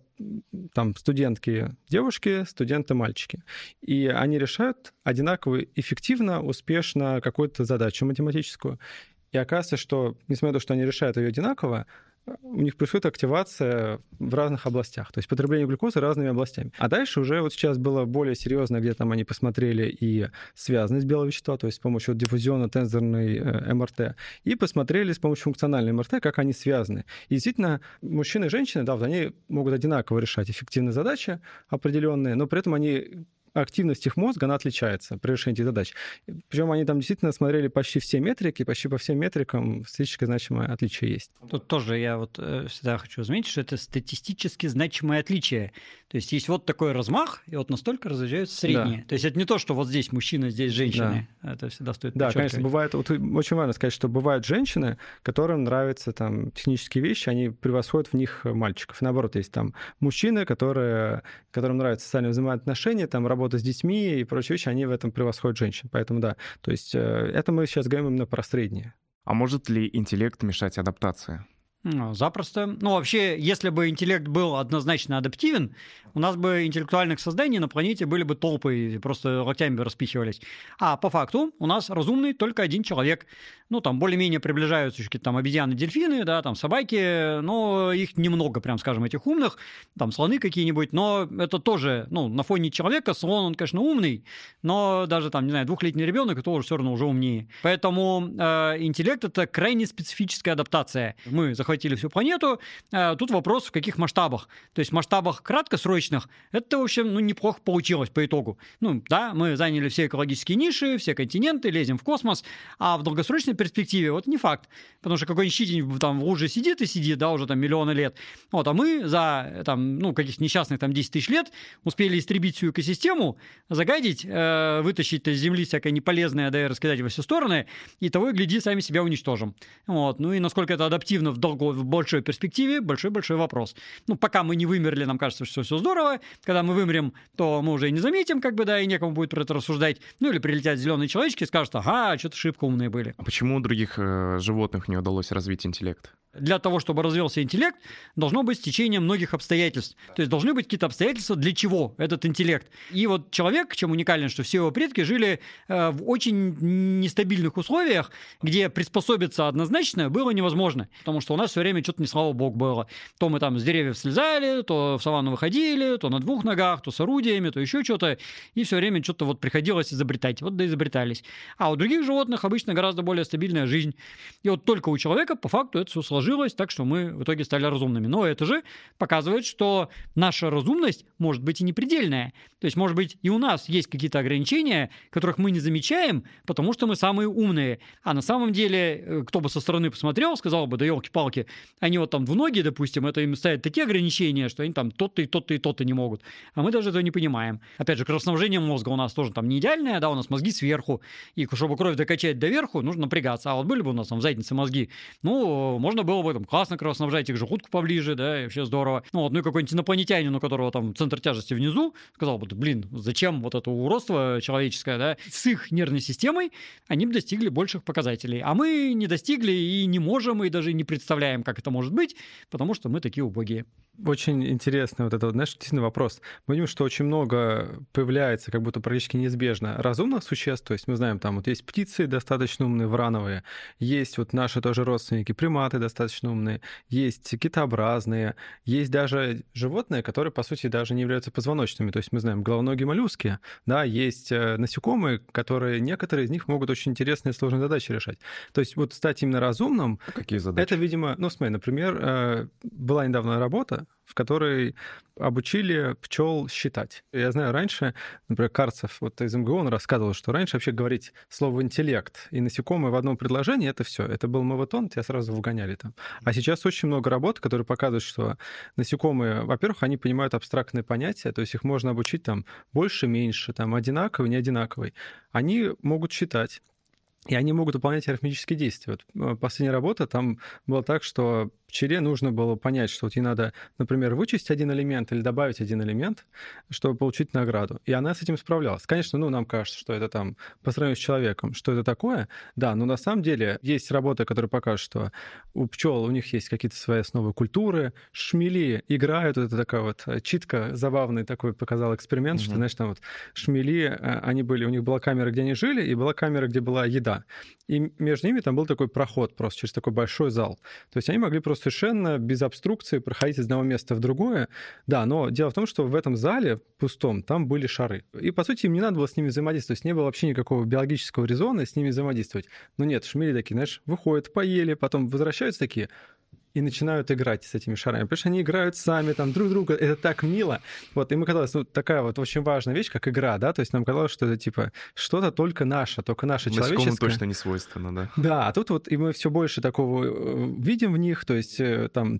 студентки девушки, студенты мальчики. И они решают одинаково эффективно, успешно какую-то задачу математическую. И оказывается, что, несмотря на то, что они решают ее одинаково, у них происходит активация в разных областях, то есть потребление глюкозы разными областями. А дальше уже вот сейчас было более серьезно, где они посмотрели и связанность белого вещества, то есть с помощью диффузионно-тензорной МРТ, и посмотрели с помощью функциональной МРТ, как они связаны. И действительно, мужчины и женщины, да, они могут одинаково решать эффективные задачи определенные, но при этом активность их мозга, она отличается при решении этих задач. Причем они действительно смотрели почти все метрики, почти по всем метрикам статистически значимое отличие есть. Тут тоже я всегда хочу заметить, что это статистически значимое отличие. То есть есть вот такой размах, и вот настолько различаются средние. Да. То есть это не то, что вот здесь мужчина, здесь женщины. Да. Это всегда стоит подчеркивать. Да, конечно, бывает, очень важно сказать, что бывают женщины, которым нравятся технические вещи, они превосходят в них мальчиков. Наоборот, есть мужчины, которым нравятся социальные взаимоотношения, работа с детьми и прочие вещи, они в этом превосходят женщин. Поэтому да, то есть это мы сейчас говорим именно про средние. А может ли интеллект мешать адаптации? Запросто. Ну, вообще, если бы интеллект был однозначно адаптивен, у нас бы интеллектуальных созданий на планете были бы толпы, и просто локтями бы распихивались. А по факту у нас разумный только один человек. Ну, там более-менее приближаются еще какие-то там обезьяны, дельфины, да, там собаки, но их немного, прям скажем, этих умных, там слоны какие-нибудь, но это тоже, ну, на фоне человека слон, он, конечно, умный, но даже там, не знаю, 2-летний ребенок, это все равно уже умнее. Поэтому интеллект — это крайне специфическая адаптация. Мы захватили всю планету, тут вопрос, в каких масштабах. То есть в масштабах краткосрочных это, в общем, ну, неплохо получилось по итогу. Ну, да, мы заняли все экологические ниши, все континенты, лезем в космос, а в долгосрочной перспективе вот не факт. Потому что какой-нибудь щитень там в луже сидит и сидит, да, уже там миллионы лет. Вот, а мы за там, ну, каких-то несчастных там 10 тысяч лет успели истребить всю экосистему, загадить, вытащить из Земли всякое неполезное, да, и раскидать во все стороны, и того и гляди, сами себя уничтожим. Вот. Ну и насколько это адаптивно в большой перспективе, большой-большой вопрос. Ну, пока мы не вымерли, нам кажется, что все здорово. Когда мы вымрем, то мы уже и не заметим, как бы, да, и некому будет про это рассуждать. Ну, или прилетят зеленые человечки и скажут: ага, что-то шибко умные были. А почему у других животных не удалось развить интеллект? Для того, чтобы развился интеллект, должно быть стечение многих обстоятельств. То есть должны быть какие-то обстоятельства, для чего этот интеллект. И вот человек, чем уникален, что все его предки жили в очень нестабильных условиях, где приспособиться однозначно было невозможно. Потому что у нас все время что-то не слава богу было. То мы там с деревьев слезали, то в саванну выходили, то на 2 ногах, то с орудиями, то еще что-то. И все время что-то вот приходилось изобретать. Вот да изобретались. А у других животных обычно гораздо более стабильная жизнь. И вот только у человека по факту это все сложилось, так что мы в итоге стали разумными. Но это же показывает, что наша разумность может быть и не предельная. То есть, может быть, и у нас есть какие-то ограничения, которых мы не замечаем, потому что мы самые умные. А на самом деле, кто бы со стороны посмотрел, сказал бы: да елки-палки, они вот там двуногие, допустим, это им ставят такие ограничения, что они там то-то и то-то и то-то не могут. А мы даже этого не понимаем. Опять же, кровоснабжение мозга у нас тоже там не идеальное, да, у нас мозги сверху, и чтобы кровь докачать доверху, нужно напрягаться. А вот были бы у нас там в заднице мозги, ну, можно было бы там классно кровоснабжать их желудку поближе, да, и вообще здорово. Ну вот, ну и какой-нибудь инопланетянин, у которого там центр тяжести внизу, сказал бы: блин, зачем вот это уродство человеческое, да? С их нервной системой они бы достигли больших показателей. А мы не достигли и не можем, и даже не представляем, как это может быть, потому что мы такие убогие. Очень интересный вот этот, знаешь, действительно вопрос. Мы видим, что очень много появляется, как будто практически неизбежно, разумных существ. То есть мы знаем, там вот есть птицы достаточно умные, врановые, есть вот наши тоже родственники, приматы достаточно умные, есть китообразные, есть даже животные, которые, по сути, даже не являются позвоночными. То есть мы знаем головоногие моллюски, да, есть насекомые, которые, некоторые из них могут очень интересные и сложные задачи решать. То есть вот стать именно разумным... Какие задачи? Это, видимо, ну, смотри, например, была недавно работа, в которой обучили пчел считать. Я знаю, раньше, например, Карцев вот из МГУ, он рассказывал, что раньше вообще говорить слово «интеллект» и «насекомые» в одном предложении — это все. Это был мовитон, тебя сразу выгоняли там. А сейчас очень много работ, которые показывают, что насекомые, во-первых, они понимают абстрактные понятия, то есть их можно обучить там больше, меньше, там одинаковый, не одинаковый. Они могут считать. И они могут выполнять арифметические действия. Вот последняя работа, там было так, что пчеле нужно было понять, что вот ей надо, например, вычесть один элемент или добавить один элемент, чтобы получить награду. И она с этим справлялась. Конечно, ну, нам кажется, что это там по сравнению с человеком, что это такое, да, но на самом деле есть работы, которые покажут, что у пчел у них есть какие-то свои основы культуры, шмели играют, это такая вот читка забавный такой показал эксперимент, что, знаешь, там вот шмели, они были, у них была камера, где они жили, и была камера, где была еда. И между ними там был такой проход просто через такой большой зал. То есть они могли просто совершенно без обструкции проходить из одного места в другое. Да, но дело в том, что в этом зале пустом там были шары. И, по сути, им не надо было с ними взаимодействовать. Не было вообще никакого биологического резона с ними взаимодействовать. Но нет, шмели такие, знаешь, выходят, поели, потом возвращаются такие и начинают играть с этими шарами. Потому что они играют сами, там, друг друга. Это так мило. Вот, и мы казалось, ну, такая вот очень важная вещь, как игра, да, то есть нам казалось, что это, типа, что-то только наше человеческое. Насекомым точно не свойственно, да. Да, а тут вот и мы все больше такого видим в них, то есть там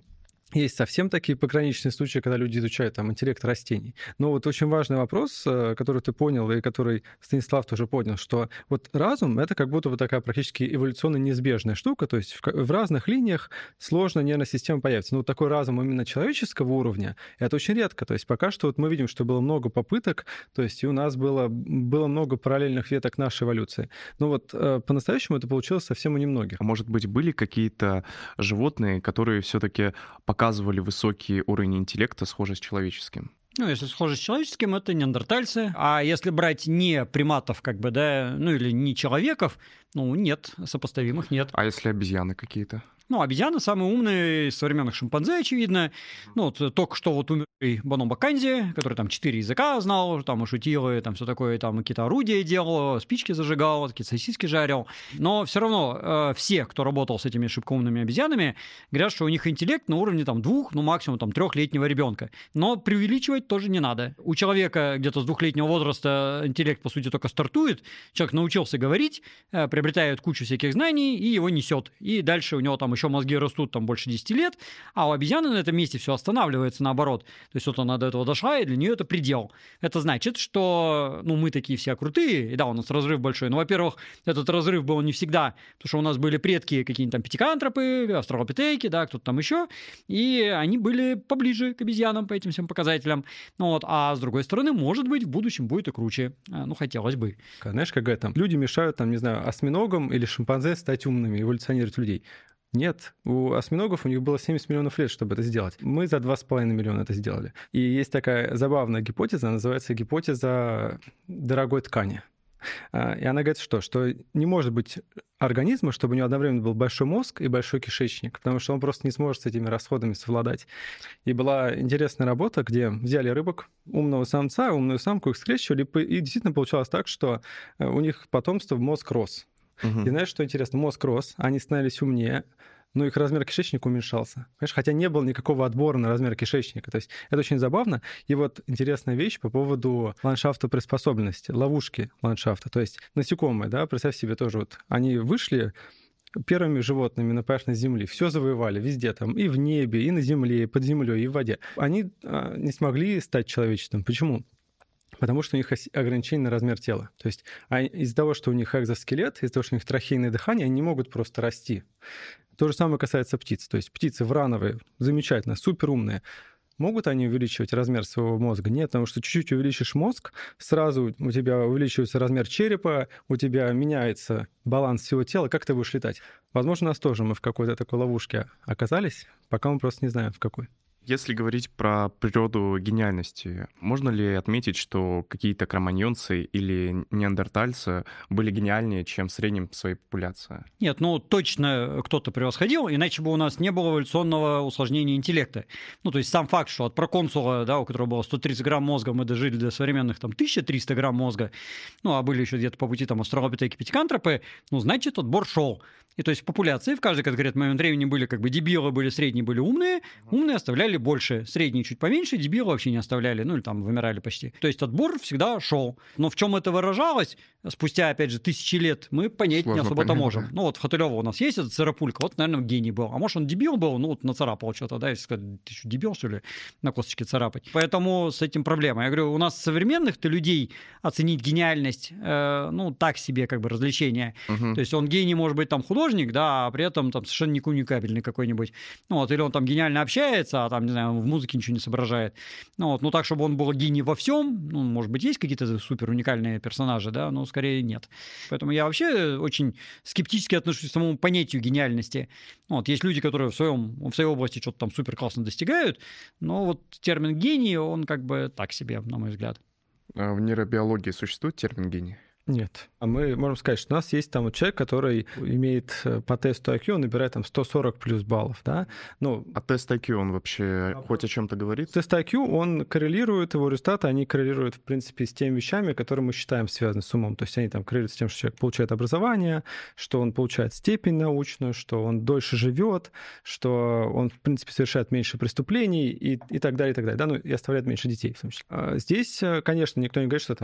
Есть совсем такие пограничные случаи, когда люди изучают там интеллект растений. Но вот очень важный вопрос, который ты понял и который Станислав тоже понял, что вот разум — это как будто вот такая практически эволюционно неизбежная штука, то есть в разных линиях сложная нервная система появится. Но вот такой разум именно человеческого уровня — это очень редко. То есть пока что вот мы видим, что было много попыток, то есть и у нас было много параллельных веток нашей эволюции. Но вот по-настоящему это получилось совсем у немногих. А может быть, были какие-то животные, которые все-таки показывали высокий уровень интеллекта, схожий с человеческим? Ну, если схоже с человеческим, это неандертальцы. А если брать не приматов, как бы, да, ну или не человеков, ну, нет, сопоставимых нет. А если обезьяны какие-то? Ну, обезьяны самые умные из современных шимпанзе, очевидно. Ну, вот только что вот умерший Бонобо Канди, который там 4 языка знал, там и шутил, и там все такое, там какие-то орудия делал, спички зажигал, какие-то сосиски жарил. Но все равно все, кто работал с этими шибкоумными обезьянами, говорят, что у них интеллект на уровне там 2, ну, максимум там 3-летнего ребенка. Но преувеличивать тоже не надо. У человека где-то с 2-летнего возраста интеллект, по сути, только стартует. Человек научился говорить, приобретает кучу всяких знаний и его несет. И дальше у него там еще мозги растут там больше 10 лет, а у обезьяны на этом месте все останавливается наоборот. То есть вот она до этого дошла, и для нее это предел. Это значит, что ну, мы такие все крутые, и да, у нас разрыв большой. Но, во-первых, этот разрыв был не всегда, потому что у нас были предки какие-нибудь там пятикантропы, австралопитеки, да, кто-то там еще, и они были поближе к обезьянам по этим всем показателям. Ну, вот. А с другой стороны, может быть, в будущем будет и круче. Ну, хотелось бы. Знаешь, как это? Люди мешают, там, не знаю, осьминогам или шимпанзе стать умными, эволюционировать людей. Нет, у осьминогов у них было 70 миллионов лет, чтобы это сделать. Мы за 2,5 миллиона это сделали. И есть такая забавная гипотеза, называется гипотеза дорогой ткани. И она говорит, что не может быть организма, чтобы у него одновременно был большой мозг и большой кишечник, потому что он просто не сможет с этими расходами совладать. И была интересная работа, где взяли рыбок, умного самца, умную самку, их скрещивали, и действительно получалось так, что у них потомство, мозг рос. И знаешь, что интересно? Мозг рос, они становились умнее, но их размер кишечника уменьшался. Понимаешь? Хотя не было никакого отбора на размер кишечника. То есть это очень забавно. И вот интересная вещь по поводу ландшафта приспособленности, ловушки ландшафта. То есть насекомые, да, представь себе тоже, вот они вышли первыми животными на поверхность Земли, все завоевали везде, там, и в небе, и на земле, и под землей, и в воде. Они не смогли стать человечеством. Почему? Потому что у них ограничение на размер тела. То есть из-за того, что у них экзоскелет, из-за того, что у них трахейное дыхание, они не могут просто расти. То же самое касается птиц. То есть птицы врановые, замечательно, суперумные. Могут они увеличивать размер своего мозга? Нет, потому что чуть-чуть увеличишь мозг, сразу у тебя увеличивается размер черепа, у тебя меняется баланс всего тела, как ты будешь летать? Возможно, у нас тоже мы в какой-то такой ловушке оказались, пока мы просто не знаем, в какой. Если говорить про природу гениальности, можно ли отметить, что какие-то кроманьонцы или неандертальцы были гениальнее, чем в среднем своей популяции? Нет, ну точно кто-то превосходил, иначе бы у нас не было эволюционного усложнения интеллекта. Ну, то есть сам факт, что от проконсула, да, у которого было 130 грамм мозга, мы дожили до современных там 1300 грамм мозга, ну, а были еще где-то по пути там австралопитеки, пятикантропы, ну, значит, отбор шел. И то есть в популяции в каждый конкретный момент времени были как бы дебилы, были средние, были умные оставляли больше, средние чуть поменьше, дебилы вообще не оставляли, ну или там вымирали почти. То есть отбор всегда шел. Но в чем это выражалось, спустя, опять же, тысячи лет, мы понять Сложно не особо-то понять, можем. да. Ну вот Фатулева у нас есть, этот царапулька, вот, наверное, гений был. А может, он дебил был, ну вот нацарапал что-то, да, если сказать, ты что, дебил, что ли, на косточке царапать. Поэтому с этим проблема. Я говорю, у нас современных-то людей оценить гениальность, ну, так себе как бы развлечение. То есть он гений, может быть, там художник, да, а при этом там совершенно не коммуникабельный какой-нибудь. Ну вот, или он там гениально общается, а там, не знаю, в музыке ничего не соображает. Ну вот, ну так, чтобы он был гений во всем, ну, может быть, есть какие-то супер уникальные персонажи, да, но скорее нет. Поэтому я вообще очень скептически отношусь к самому понятию гениальности. Вот, есть люди, которые в своей области что-то там супер классно достигают, но вот термин гений, он как бы так себе, на мой взгляд. А в нейробиологии существует термин гений? Нет. А мы можем сказать, что у нас есть там вот человек, который имеет по тесту IQ, он набирает там 140 плюс баллов, да? Ну, А тест IQ, он вообще хоть о чем-то говорит? тест IQ, он коррелирует, его результаты, они коррелируют, в принципе, с теми вещами, которые мы считаем связаны с умом. То есть они там коррелируют с тем, что человек получает образование, что он получает степень научную, что он дольше живет, что он, в принципе, совершает меньше преступлений и так далее, и так далее. Да? Ну, и оставляет меньше детей, в том числе. Здесь, конечно, никто не говорит, что там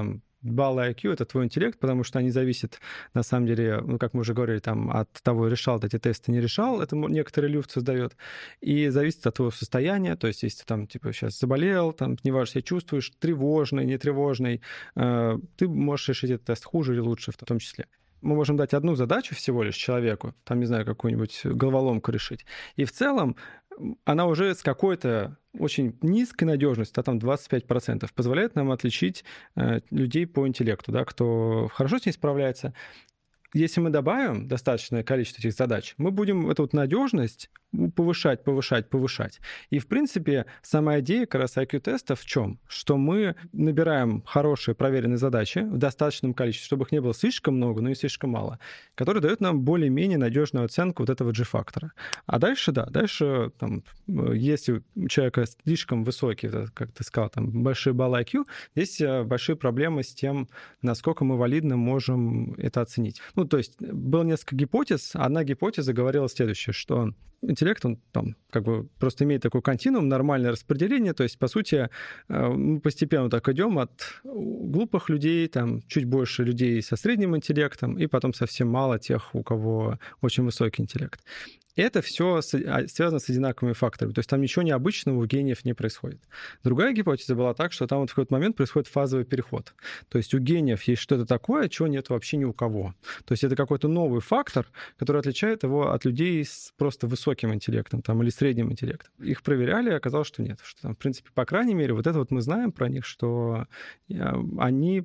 баллы IQ — это твой интеллект, потому что они зависят, на самом деле, ну, как мы уже говорили, там, от того, решал ты эти тесты, не решал, это некоторый люфт создает, и зависит от твоего состояния, то есть если ты там, типа, сейчас заболел, там, неважно, себя чувствуешь, тревожный, нетревожный, ты можешь решить этот тест хуже или лучше в том числе. Мы можем дать одну задачу всего лишь человеку, там, не знаю, какую-нибудь головоломку решить, и в целом она уже с какой-то очень низкой надежностью, а там 25%, позволяет нам отличить людей по интеллекту, да, кто хорошо с ней справляется. Если мы добавим достаточное количество этих задач, мы будем эту вот надежность повышать. И, в принципе, сама идея как раз IQ-теста в чем? Что мы набираем хорошие проверенные задачи в достаточном количестве, чтобы их не было слишком много, но и слишком мало, которые дают нам более-менее надежную оценку вот этого G-фактора. А дальше, там, если у человека слишком высокий, как ты сказал, там, большие баллы IQ, здесь большие проблемы с тем, насколько мы валидно можем это оценить. Ну, то есть было несколько гипотез. Одна гипотеза говорила следующее, что интеллект, он там как бы просто имеет такой континуум, нормальное распределение, то есть, по сути, мы постепенно так идем от глупых людей, там, чуть больше людей со средним интеллектом, и потом совсем мало тех, у кого очень высокий интеллект. Это все связано с одинаковыми факторами, то есть там ничего необычного у гениев не происходит. Другая гипотеза была так, что там вот в какой-то момент происходит фазовый переход. То есть у гениев есть что-то такое, чего нет вообще ни у кого. То есть это какой-то новый фактор, который отличает его от людей с просто высоким интеллектом там, или средним интеллектом. Их проверяли, и оказалось, что нет. Что там, в принципе, по крайней мере, вот это вот мы знаем про них, что они,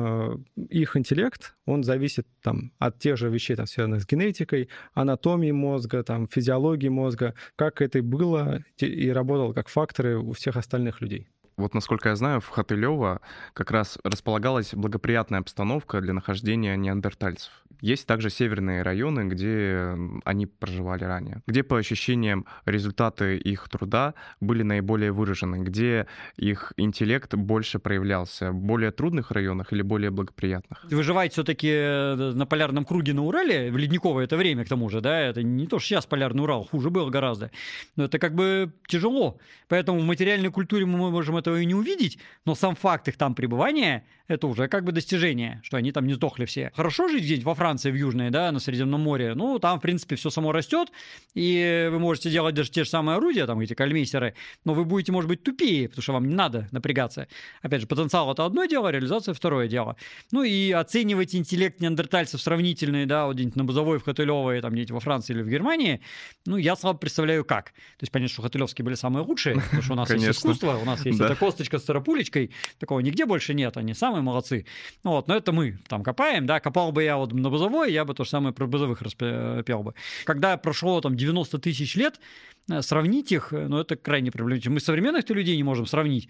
их интеллект, он зависит там, от тех же вещей, там, связанных с генетикой, анатомией мозга, там, физиологии мозга, как это и было и работало как факторы у всех остальных людей. Вот, насколько я знаю, в Хатылёво как раз располагалась благоприятная обстановка для нахождения неандертальцев. Есть также северные районы, где они проживали ранее, где, по ощущениям, результаты их труда были наиболее выражены, где их интеллект больше проявлялся, в более трудных районах или более благоприятных. Выживать все-таки на полярном круге на Урале, в ледниковое это время, к тому же, да, это не то, что сейчас полярный Урал, хуже было гораздо, но это как бы тяжело, поэтому в материальной культуре мы можем этого и не увидеть, но сам факт их там пребывания — это уже как бы достижение, что они там не сдохли все. Хорошо жить где-нибудь во Франции, в Южной, да, на Средиземном море, ну, там, в принципе, все само растет, и вы можете делать даже те же самые орудия, там, эти кальмейстеры, но вы будете, может быть, тупее, потому что вам не надо напрягаться. Опять же, потенциал — это одно дело, реализация — второе дело. Ну, и оценивать интеллект неандертальцев сравнительный, да, вот где-нибудь на Бузовой, в Хатылёво, там, где-нибудь во Франции или в Германии, ну, я слабо представляю, как. То есть, понятно, что хатылёвские были самые лучшие, потому что у нас есть искусство, у нас есть эта косточка с старопулечкой, такого нигде больше нет, они самые молодцы. Вот, но это мы там копаем, да, копал бы я вот на Бузовой, я бы то же самое про Бузовых распел бы. Когда прошло там 90 тысяч лет, сравнить их, ну, это крайне проблематично. Мы современных-то людей не можем сравнить.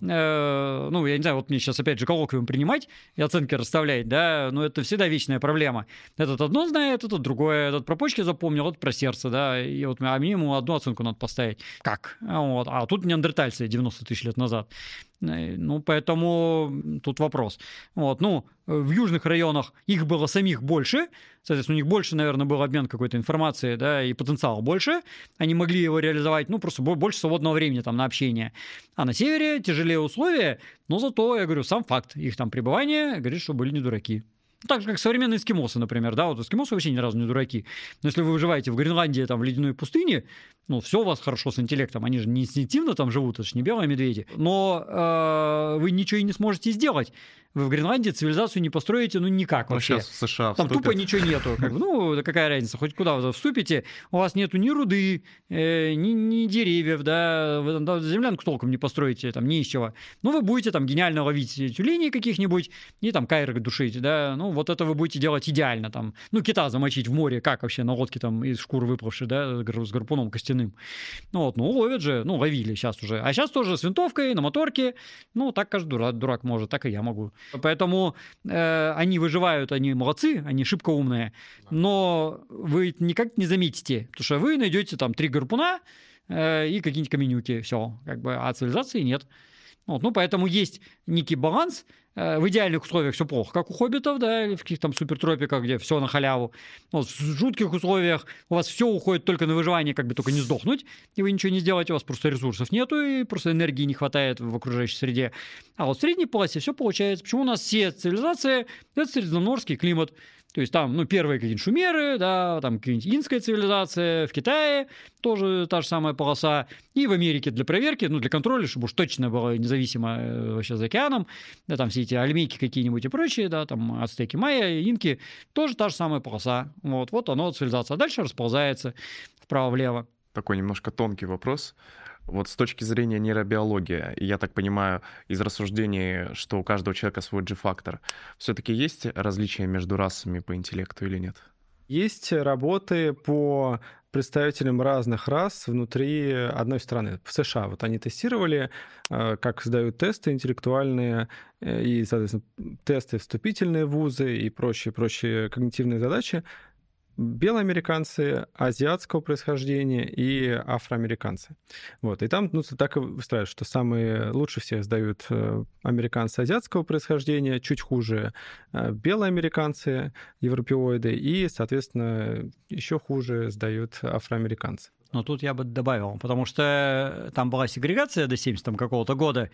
Ну, я не знаю, вот мне сейчас опять же коллоквиум принимать и оценки расставлять, да, но это всегда вечная проблема. Этот одно знает, этот другое, этот про почки запомнил, этот про сердце, да, и вот а мне ему одну оценку надо поставить. Как? Вот. А тут неандертальцы 90 тысяч лет назад. Ну, поэтому тут вопрос. Вот, ну, в южных районах их было самих больше, соответственно, у них больше, наверное, был обмен какой-то информацией, да, и потенциал больше. Они могли его реализовать, ну, просто больше свободного времени там на общение. А на севере тяжелее условия, но зато, я говорю, сам факт их там пребывания говорит, что были не дураки. Так же, как современные эскимосы, например, да, вот эскимосы вообще ни разу не дураки. Но если вы выживаете в Гренландии, там, в ледяной пустыне, ну, все у вас хорошо с интеллектом, они же не инстинктивно там живут, это же не белые медведи, но вы ничего и не сможете сделать. Вы в Гренландии цивилизацию не построите, ну, никак вообще. Ну, сейчас в США там вступят. тупо ничего нету. Как бы, ну, какая разница, хоть куда вы вступите, у вас нету ни руды, ни деревьев, да, вы там землянку толком не построите, там, ни из чего. Ну, вы будете там гениально ловить тюленей каких-нибудь и там кайры душить, да, ну, вот это вы будете делать идеально, там, ну, кита замочить в море, как вообще на лодке там из шкуры выплывшей, да, с гарпуном костяным. Ну, вот, ну, ловят же, ну, ловили сейчас уже. А сейчас тоже с винтовкой, на моторке, ну, так каждый дурак может, так и я могу. Поэтому они выживают, они молодцы, они шибко умные, но вы никак не заметите, потому что вы найдете там 3 гарпуна и какие-нибудь каменюки, все, как бы, а цивилизации нет. Вот, ну, поэтому есть некий баланс. В идеальных условиях все плохо, как у хоббитов, да, или в каких-то там супертропиках, где все на халяву. Вот, в жутких условиях у вас все уходит только на выживание, как бы только не сдохнуть, и вы ничего не сделаете, у вас просто ресурсов нету, и просто энергии не хватает в окружающей среде. А вот в средней полосе все получается. Почему у нас все цивилизации – это средиземноморский климат. То есть там, ну, первые какие-нибудь шумеры, да, там какая-нибудь инская цивилизация, в Китае тоже та же самая полоса, и в Америке для проверки, ну, для контроля, чтобы уж точно было независимо вообще за океаном, да, там все эти альмейки какие-нибудь и прочие, да, там ацтеки, майя, инки, тоже та же самая полоса. Вот оно, цивилизация. А дальше расползается вправо-влево. Такой немножко тонкий вопрос. Вот с точки зрения нейробиологии, я так понимаю, из рассуждений, что у каждого человека свой G-фактор, все-таки есть различия между расами по интеллекту или нет? Есть работы по представителям разных рас внутри одной страны. В США вот они тестировали, как сдают тесты интеллектуальные и, соответственно, тесты вступительные в вузы и прочие когнитивные задачи. Белоамериканцы, азиатского происхождения и афроамериканцы. Вот. И там так и выстраивают, что самые лучше всех сдают американцы азиатского происхождения, чуть хуже белоамериканцы, европеоиды, и, соответственно, еще хуже сдают афроамериканцы. Но тут я бы добавил, потому что там была сегрегация до 70 какого-то года,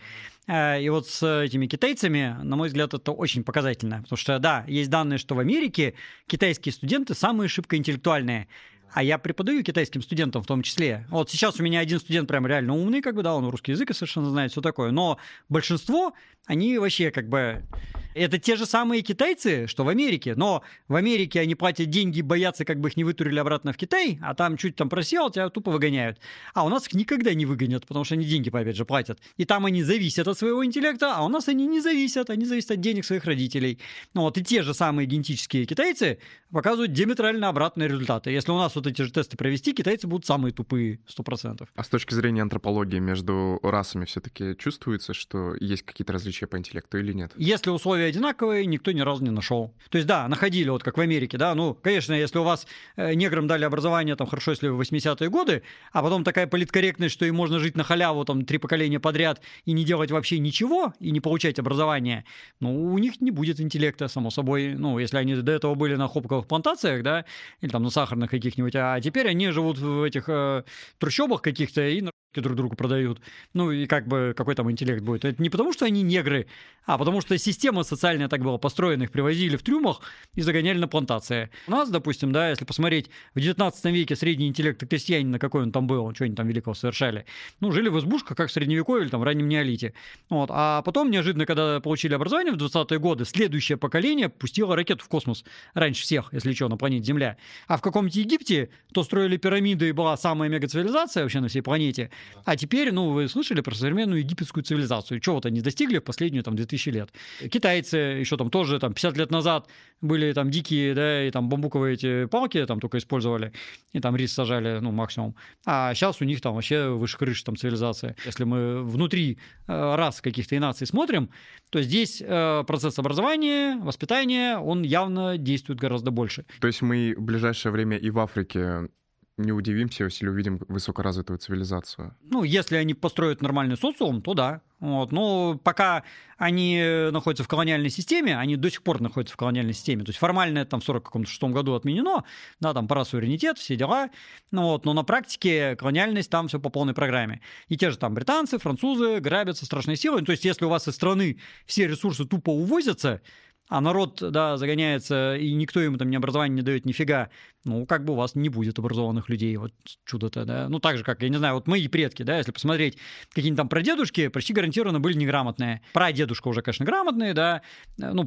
и вот с этими китайцами, на мой взгляд, это очень показательно, потому что, да, есть данные, что в Америке китайские студенты самые шибко-интеллектуальные, а я преподаю китайским студентам в том числе. Вот сейчас у меня один студент прям реально умный, как бы, да, он русский язык совершенно знает, все такое, но большинство, они вообще как бы... Это те же самые китайцы, что в Америке, но в Америке они платят деньги, боятся, как бы их не вытурили обратно в Китай, а там чуть там просел, тебя тупо выгоняют. А у нас их никогда не выгонят, потому что они деньги, опять же, платят. И там они зависят от своего интеллекта, а у нас они не зависят, они зависят от денег своих родителей. Ну вот и те же самые генетические китайцы показывают диаметрально обратные результаты. Если у нас вот эти же тесты провести, китайцы будут самые тупые 100%. А с точки зрения антропологии между расами все-таки чувствуется, что есть какие-то различия по интеллекту или нет? Если условия одинаковые, никто ни разу не нашел. То есть, да, находили, вот как в Америке, да, ну, конечно, если у вас неграм дали образование, там, хорошо, если в 80-е годы, а потом такая политкорректность, что им можно жить на халяву, там, 3 поколения подряд и не делать вообще ничего, и не получать образование, ну, у них не будет интеллекта, само собой, ну, если они до этого были на хлопковых плантациях, да, или там на сахарных каких-нибудь, а теперь они живут в этих трущобах каких-то и друг другу продают. Ну, и как бы какой там интеллект будет? Это не потому, что они негры, а потому что система социальная так была построена, их привозили в трюмах и загоняли на плантации. У нас, допустим, да, если посмотреть, в 19 веке средний интеллект крестьянина, какой он там был, что они там великого совершали, ну, жили в избушках, как в Средневековье или там в раннем неолите. Вот. А потом, неожиданно, когда получили образование в 20-е годы, следующее поколение пустило ракету в космос раньше всех, если что, на планете Земля. А в каком-нибудь Египте, то строили пирамиды и была самая мегацивилизация вообще на всей планете. А теперь, ну, вы слышали про современную египетскую цивилизацию? Чего вот они достигли в последние там 2000 лет? Китайцы еще там тоже там 50 лет назад были там дикие, да, и там бамбуковые эти палки там только использовали, и там рис сажали, ну, максимум. А сейчас у них там вообще выше крыши там цивилизация. Если мы внутри рас каких-то и наций смотрим, то здесь процесс образования, воспитания, он явно действует гораздо больше. То есть мы в ближайшее время и в Африке не удивимся, если увидим высокоразвитую цивилизацию? Ну, если они построят нормальный социум, то да. Вот. Но пока они находятся в колониальной системе, они до сих пор находятся в колониальной системе. То есть формально это там в 1946 году отменено, да, там пора суверенитет, все дела. Ну, вот. Но на практике колониальность там все по полной программе. И те же там британцы, французы грабят со страшной силой. То есть если у вас из страны все ресурсы тупо увозятся, а народ, да, загоняется, и никто ему там ни образования не дает нифига, ну, как бы у вас не будет образованных людей, вот чудо-то, да. Ну, так же, как, я не знаю, вот мои предки, да, если посмотреть, какие-нибудь там прадедушки почти гарантированно были неграмотные. Прадедушка уже, конечно, грамотный, да, ну,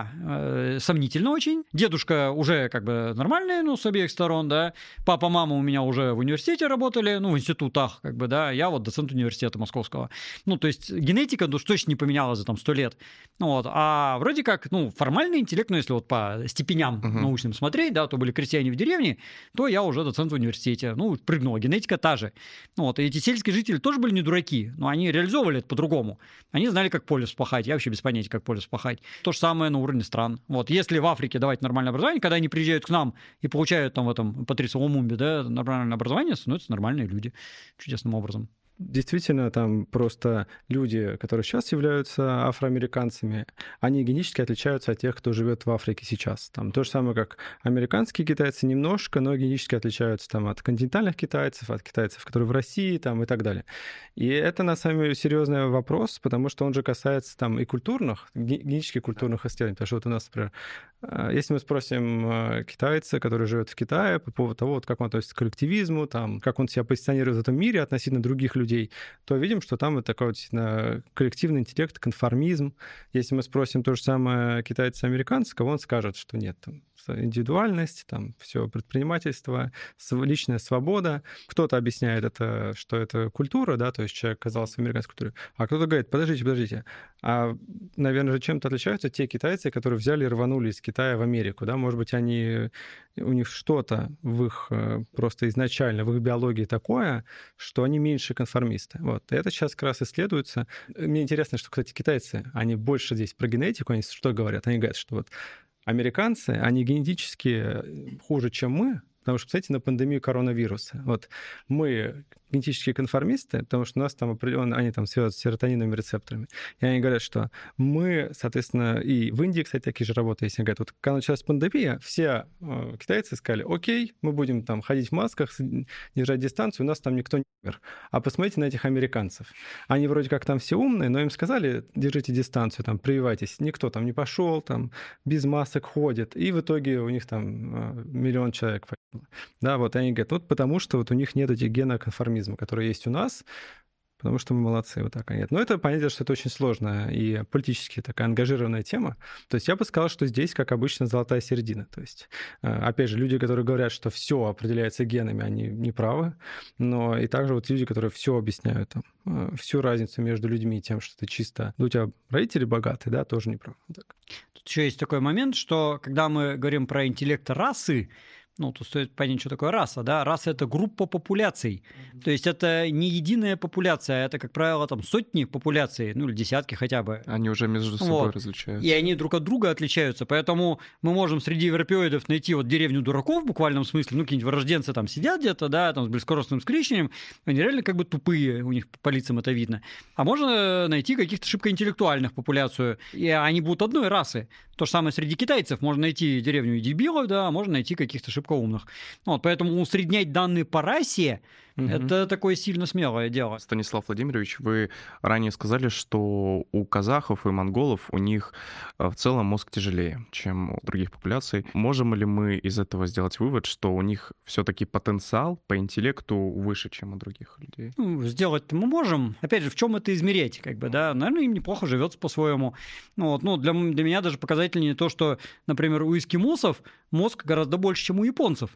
сомнительно очень. Дедушка уже как бы нормальный, ну, с обеих сторон, да. Папа, мама у меня уже в университете работали, ну, в институтах, как бы, да, я вот доцент университета московского. Ну, то есть генетика, ну, точно не поменялась за там 100 лет. Ну, вот, а вроде как, ну, формальный интеллект, ну, если вот по степеням научным смотреть, да, то были крестьяне в деревне, то я уже доцент в университете. Ну, прыгнула, генетика та же. Ну, вот, и эти сельские жители тоже были не дураки, но они реализовывали это по-другому. Они знали, как поле вспахать. Я вообще без понятия, как поле вспахать. То же самое на уровне стран. Вот, если в Африке давать нормальное образование, когда они приезжают к нам и получают там в этом Патрису Лумумбе, да, нормальное образование, становятся нормальные люди чудесным образом. действительно там просто люди, которые сейчас являются афроамериканцами, они генетически отличаются от тех, кто живет в Африке сейчас. Там то же самое, как американские китайцы немножко, но генетически отличаются там от континентальных китайцев, от китайцев, которые в России там, и так далее. И это на самом деле серьезный вопрос, потому что он же касается там и культурных, генетически культурных исследований. Потому что вот у нас, например, если мы спросим китайца, который живет в Китае, по поводу того, вот как он относится к коллективизму, там, как он себя позиционирует в этом мире относительно других людей, то видим, что там вот такой вот действительно коллективный интеллект, конформизм. Если мы спросим то же самое китайца-американца, он скажет, что нет, там, индивидуальность, там, все предпринимательство, личная свобода. Кто-то объясняет это, что это культура, да, то есть человек оказался в американской культуре, а кто-то говорит, подождите, а, наверное же, чем-то отличаются те китайцы, которые взяли и рванули из Китая в Америку, да, может быть, у них что-то в их просто изначально, в их биологии такое, что они меньше конформисты. Вот. И это сейчас как раз исследуется. Мне интересно, что, кстати, китайцы, они больше здесь про генетику, они что говорят? Они говорят, что вот американцы, они генетически хуже, чем мы, потому что, кстати, на пандемию коронавируса. Вот мы генетические конформисты, потому что у нас там определенно, они там связаны с серотониновыми рецепторами. И они говорят, что мы, соответственно, и в Индии, кстати, такие же работы есть. Они говорят, вот когда началась пандемия, все китайцы сказали, окей, мы будем там ходить в масках, держать дистанцию, у нас там никто не умер. А посмотрите на этих американцев. Они вроде как там все умные, но им сказали, держите дистанцию, там, прививайтесь. Никто там не пошел, там, без масок ходит. И в итоге у них там 1 миллион человек. Да, вот они говорят, вот потому что вот у них нет этих генов конформизма, которые есть у нас, потому что мы молодцы, вот так нет. Но это понятно, что это очень сложная и политически такая ангажированная тема. То есть я бы сказал, что здесь, как обычно, золотая середина. То есть, опять же, люди, которые говорят, что все определяется генами, они не правы. Но и также вот люди, которые все объясняют, там, всю разницу между людьми и тем, что ты чисто... Ну, у тебя родители богатые, да, тоже не правы. Так. Тут еще есть такой момент, что когда мы говорим про интеллект расы, ну, тут стоит понять, что такое раса, да? Раса – это группа популяций. То есть это не единая популяция, это, как правило, там сотни популяций, ну, или десятки хотя бы. Они уже между собой различаются. И они друг от друга отличаются, поэтому мы можем среди европеоидов найти вот деревню дураков в буквальном смысле, ну, какие-нибудь вырожденцы там сидят где-то, да, там с бескоростным скрещением, они реально как бы тупые, у них по лицам это видно. А можно найти каких-то шибко интеллектуальных популяцию, и они будут одной расы. То же самое среди китайцев. Можно найти деревню дебилов, да, можно найти каких-то шибко умных. Вот, поэтому усреднять данные по расе это такое сильно смелое дело. Станислав Владимирович, вы ранее сказали, что у казахов и монголов у них в целом мозг тяжелее, чем у других популяций. Можем ли мы из этого сделать вывод, что у них все-таки потенциал по интеллекту выше, чем у других людей? Ну, сделать-то мы можем. Опять же, в чем это измерять? Как бы, да? Наверное, им неплохо живется по-своему. Вот. Ну, для меня даже показательнее то, что, например, у эскимосов мозг гораздо больше, чем у японцев.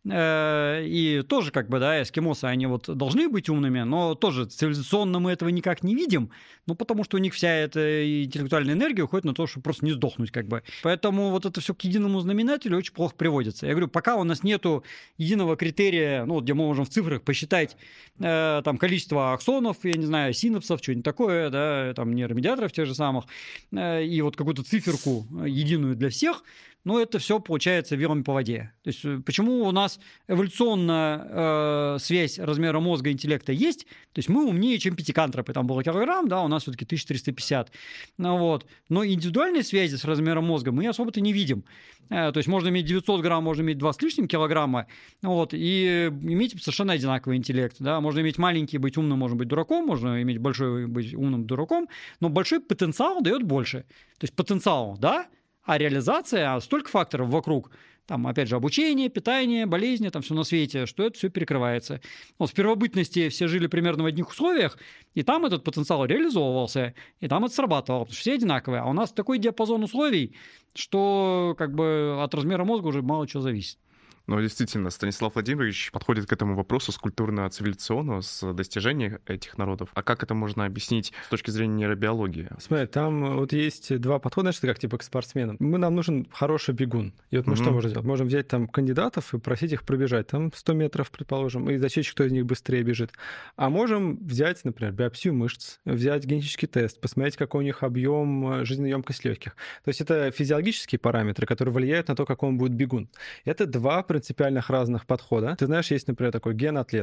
И тоже, как бы, да, эскимосы, они вот должны быть умными, но тоже цивилизационно мы этого никак не видим, ну, потому что у них вся эта интеллектуальная энергия уходит на то, чтобы просто не сдохнуть, как бы. Поэтому вот это все к единому знаменателю очень плохо приводится. Я говорю, пока у нас нету единого критерия, ну, где мы можем в цифрах посчитать там количество аксонов, я не знаю, синапсов, что-нибудь такое, да, там нейромедиаторов тех же самых, и вот какую-то циферку единую для всех, но это все получается вилами по воде. То есть почему у нас эволюционная связь размера мозга и интеллекта есть? То есть мы умнее, чем пятикантропы. Там было килограмм, да, у нас все-таки 1350. Ну, вот. Но индивидуальной связи с размером мозга мы особо-то не видим. То есть можно иметь 900 грамм, можно иметь 2 с лишним килограмма, вот, и иметь совершенно одинаковый интеллект. Да? Можно иметь маленький, быть умным, можно быть дураком, можно иметь большой, быть умным дураком, но большой потенциал дает больше. То есть потенциал, да, а реализация, столько факторов вокруг, там, опять же, обучение, питание, болезни, там все на свете, что это все перекрывается. Вот в первобытности все жили примерно в одних условиях, и там этот потенциал реализовывался, и там это срабатывало, потому что все одинаковые. А у нас такой диапазон условий, что как бы от размера мозга уже мало чего зависит. Ну, действительно, Станислав Владимирович подходит к этому вопросу с культурно-цивилизационного, с достижения этих народов. А как это можно объяснить с точки зрения нейробиологии? Смотри, там вот есть два подхода, значит, как типа к спортсменам. Нам нужен хороший бегун. И вот мы что можем сделать? Можем взять там кандидатов и просить их пробежать там 100 метров, предположим, и засечь, кто из них быстрее бежит. А можем взять, например, биопсию мышц, взять генетический тест, посмотреть, какой у них объем, жизнеемкость легких. То есть это физиологические параметры, которые влияют на то, какой он будет бегун. Это два принципиальных разных подхода. Ты знаешь, есть, например, такой ген атлета,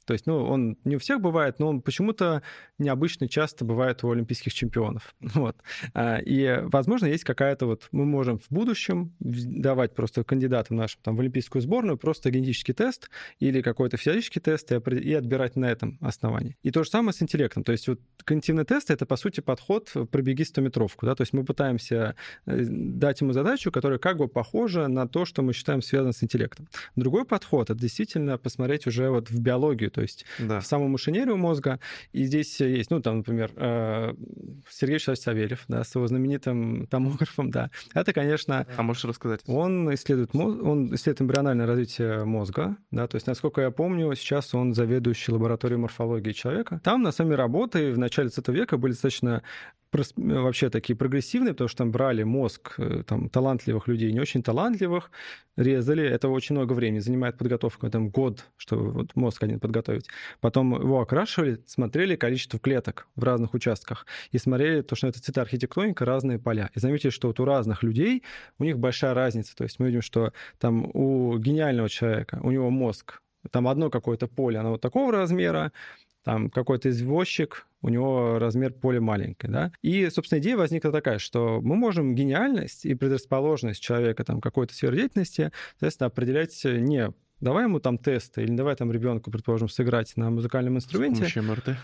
То есть, он не у всех бывает, но он почему-то необычно часто бывает у олимпийских чемпионов. Вот. И, возможно, есть какая-то мы можем в будущем давать просто кандидатам нашим в олимпийскую сборную просто генетический тест или какой-то физиологический тест и отбирать на этом основании. И то же самое с интеллектом. То есть когнитивный тест — это, по сути, подход «пробеги 100-метровку». Да? То есть мы пытаемся дать ему задачу, которая как бы похожа на то, что мы считаем связано с интеллектом. Другой подход — это действительно посмотреть уже в биологию, то есть в саму машинерию мозга. И здесь есть, например, Сергей Вячеславович Савельев, да, с его знаменитым томографом, да. Это, конечно... А можешь рассказать? Он исследует эмбриональное развитие мозга, да, то есть, насколько я помню, сейчас он заведующий лабораторией морфологии человека. Там, на самом деле, работы в начале 20 века были достаточно вообще такие прогрессивные, потому что там брали мозг талантливых людей, не очень талантливых, резали. Это очень много времени занимает подготовка, год, чтобы мозг один подготовить. Потом его окрашивали, смотрели количество клеток в разных участках и смотрели то, что это цветоархитектоника, разные поля. И заметили, что у разных людей у них большая разница. То есть мы видим, что там у гениального человека, у него мозг, там одно какое-то поле, оно такого размера, там какой-то извозчик, у него размер поля маленький, да. И, собственно, идея возникла такая, что мы можем гениальность и предрасположенность человека какой-то сферы деятельности, соответственно, определять не давай ему тесты или давай ребенку, предположим, сыграть на музыкальном инструменте. С помощью МРТ?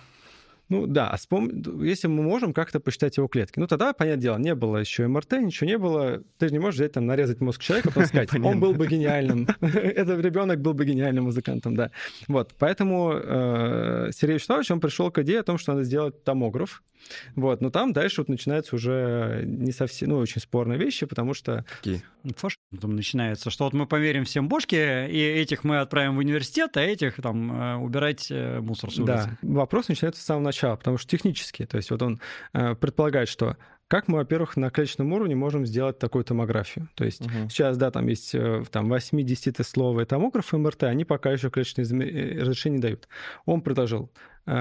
Если мы можем как-то посчитать его клетки. Тогда, понятное дело, не было еще МРТ, ничего не было. Ты же не можешь взять, нарезать мозг человека, потом сказать, он был бы гениальным. Этот ребенок был бы гениальным музыкантом, да. Поэтому Сергей Вячеславович, он пришел к идее о том, что надо сделать томограф. Но там дальше начинаются уже не совсем, очень спорные вещи, потому что... Какие? Потом начинается, что мы померим всем бошки, и этих мы отправим в университет, а этих убирать мусор с улицы. Да, вопрос начинается с самого начала, потому что технически, то есть он предполагает, что как мы, во-первых, на клеточном уровне можем сделать такую томографию. То есть сейчас, там есть 8-10-словые томографы МРТ, они пока еще клеточные разрешения не дают. Он предложил,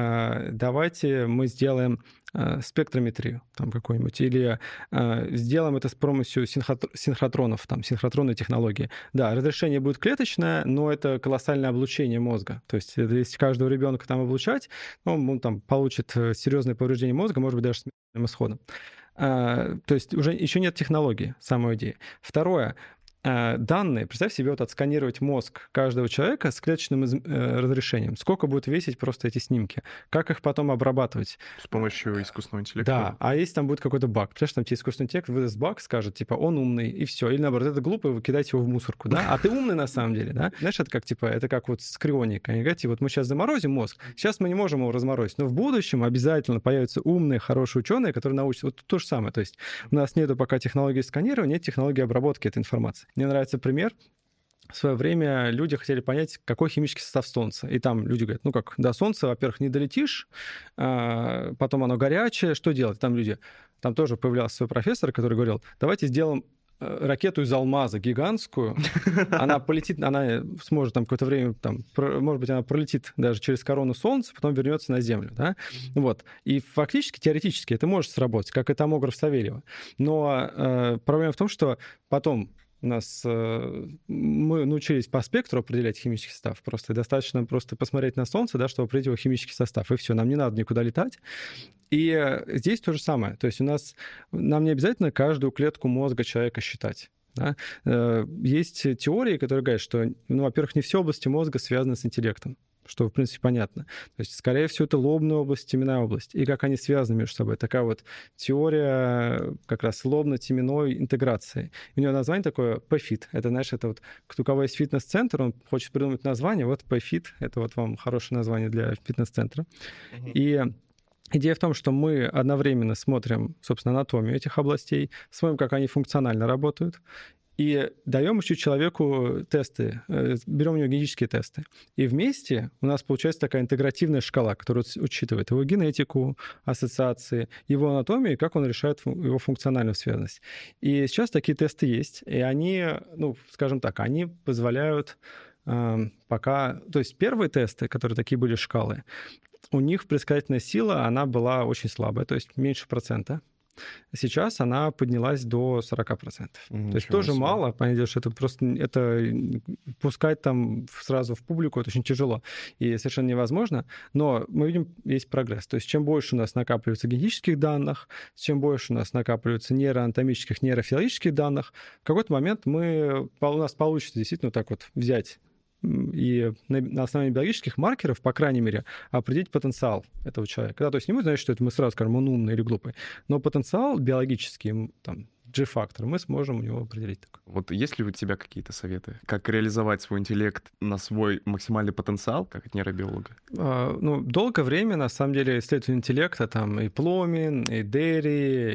давайте мы сделаем спектрометрию какую-нибудь, или сделаем это с помощью синхротронов, синхротронной технологии. Да, разрешение будет клеточное, но это колоссальное облучение мозга. То есть если каждого ребенка облучать, он получит серьезное повреждение мозга, может быть, даже смертельным исходом. То есть уже еще нет технологии, самой идеи. Второе. Данные, представь себе, отсканировать мозг каждого человека с клеточным разрешением. Сколько будет весить просто эти снимки? Как их потом обрабатывать? С помощью искусственного интеллекта? Да, а если там будет какой-то баг? Представляешь, тебе искусственный интеллект выдаст баг, скажет, он умный, и все. Или наоборот, это глупо, и вы кидаете его в мусорку, да? А ты умный на самом деле, да? Знаешь, это как с крионикой. Они говорят, мы сейчас заморозим мозг, сейчас мы не можем его разморозить, но в будущем обязательно появятся умные, хорошие ученые, которые научатся. То же самое. То есть у нас нету пока технологии сканирования, нет технологии обработки этой информации. Мне нравится пример. В свое время люди хотели понять, какой химический состав Солнца. И там люди говорят, до Солнца, во-первых, не долетишь, потом оно горячее, что делать? Там тоже появлялся свой профессор, который говорил, давайте сделаем ракету из алмаза гигантскую, она полетит, она сможет какое-то время, может быть, она пролетит даже через корону Солнца, потом вернется на Землю, да? И фактически, теоретически это может сработать, как и томограф Савельева. Но проблема в том, что потом мы научились по спектру определять химический состав. Просто достаточно посмотреть на Солнце, да, чтобы определить его химический состав. И все, нам не надо никуда летать. И здесь то же самое. То есть нам не обязательно каждую клетку мозга человека считать. Да? Есть теории, которые говорят, что, во-первых, не все области мозга связаны с интеллектом, что, в принципе, понятно. То есть, скорее всего, это лобная область, теменная область. И как они связаны между собой. Такая теория как раз лобно-теменной интеграции. У нее название такое PFIT. Это, знаешь, это у кого есть фитнес-центр, он хочет придумать название, PFIT. Это вам хорошее название для фитнес-центра. И идея в том, что мы одновременно смотрим, собственно, анатомию этих областей, смотрим, как они функционально работают, и даем еще человеку тесты, берем у него генетические тесты. И вместе у нас получается такая интегративная шкала, которая учитывает его генетику, ассоциации, его анатомию, и как он решает его функциональную связанность. И сейчас такие тесты есть, и они, скажем так, они позволяют пока... То есть первые тесты, которые такие были шкалы, у них предсказательная сила, она была очень слабая, то есть меньше процента. Сейчас она поднялась до 40%. То есть тоже себе. мало, понятно, что это просто это пускать там сразу в публику это очень тяжело и совершенно невозможно, но мы видим, есть прогресс. То есть чем больше у нас накапливается генетических данных, чем больше у нас накапливается нейроанатомических, нейрофизиологических данных, в какой-то момент у нас получится действительно так вот взять и на основании биологических маркеров, по крайней мере, определить потенциал этого человека. Да, то есть не мы знаем, что это мы сразу скажем, он умный или глупый, но потенциал биологический, там, G-фактор, мы сможем у него определить. Вот есть ли у тебя какие-то советы, как реализовать свой интеллект на свой максимальный потенциал, как от нейробиолога? Долгое время, на самом деле, исследователи интеллекта, там и Пломин, и Дерри,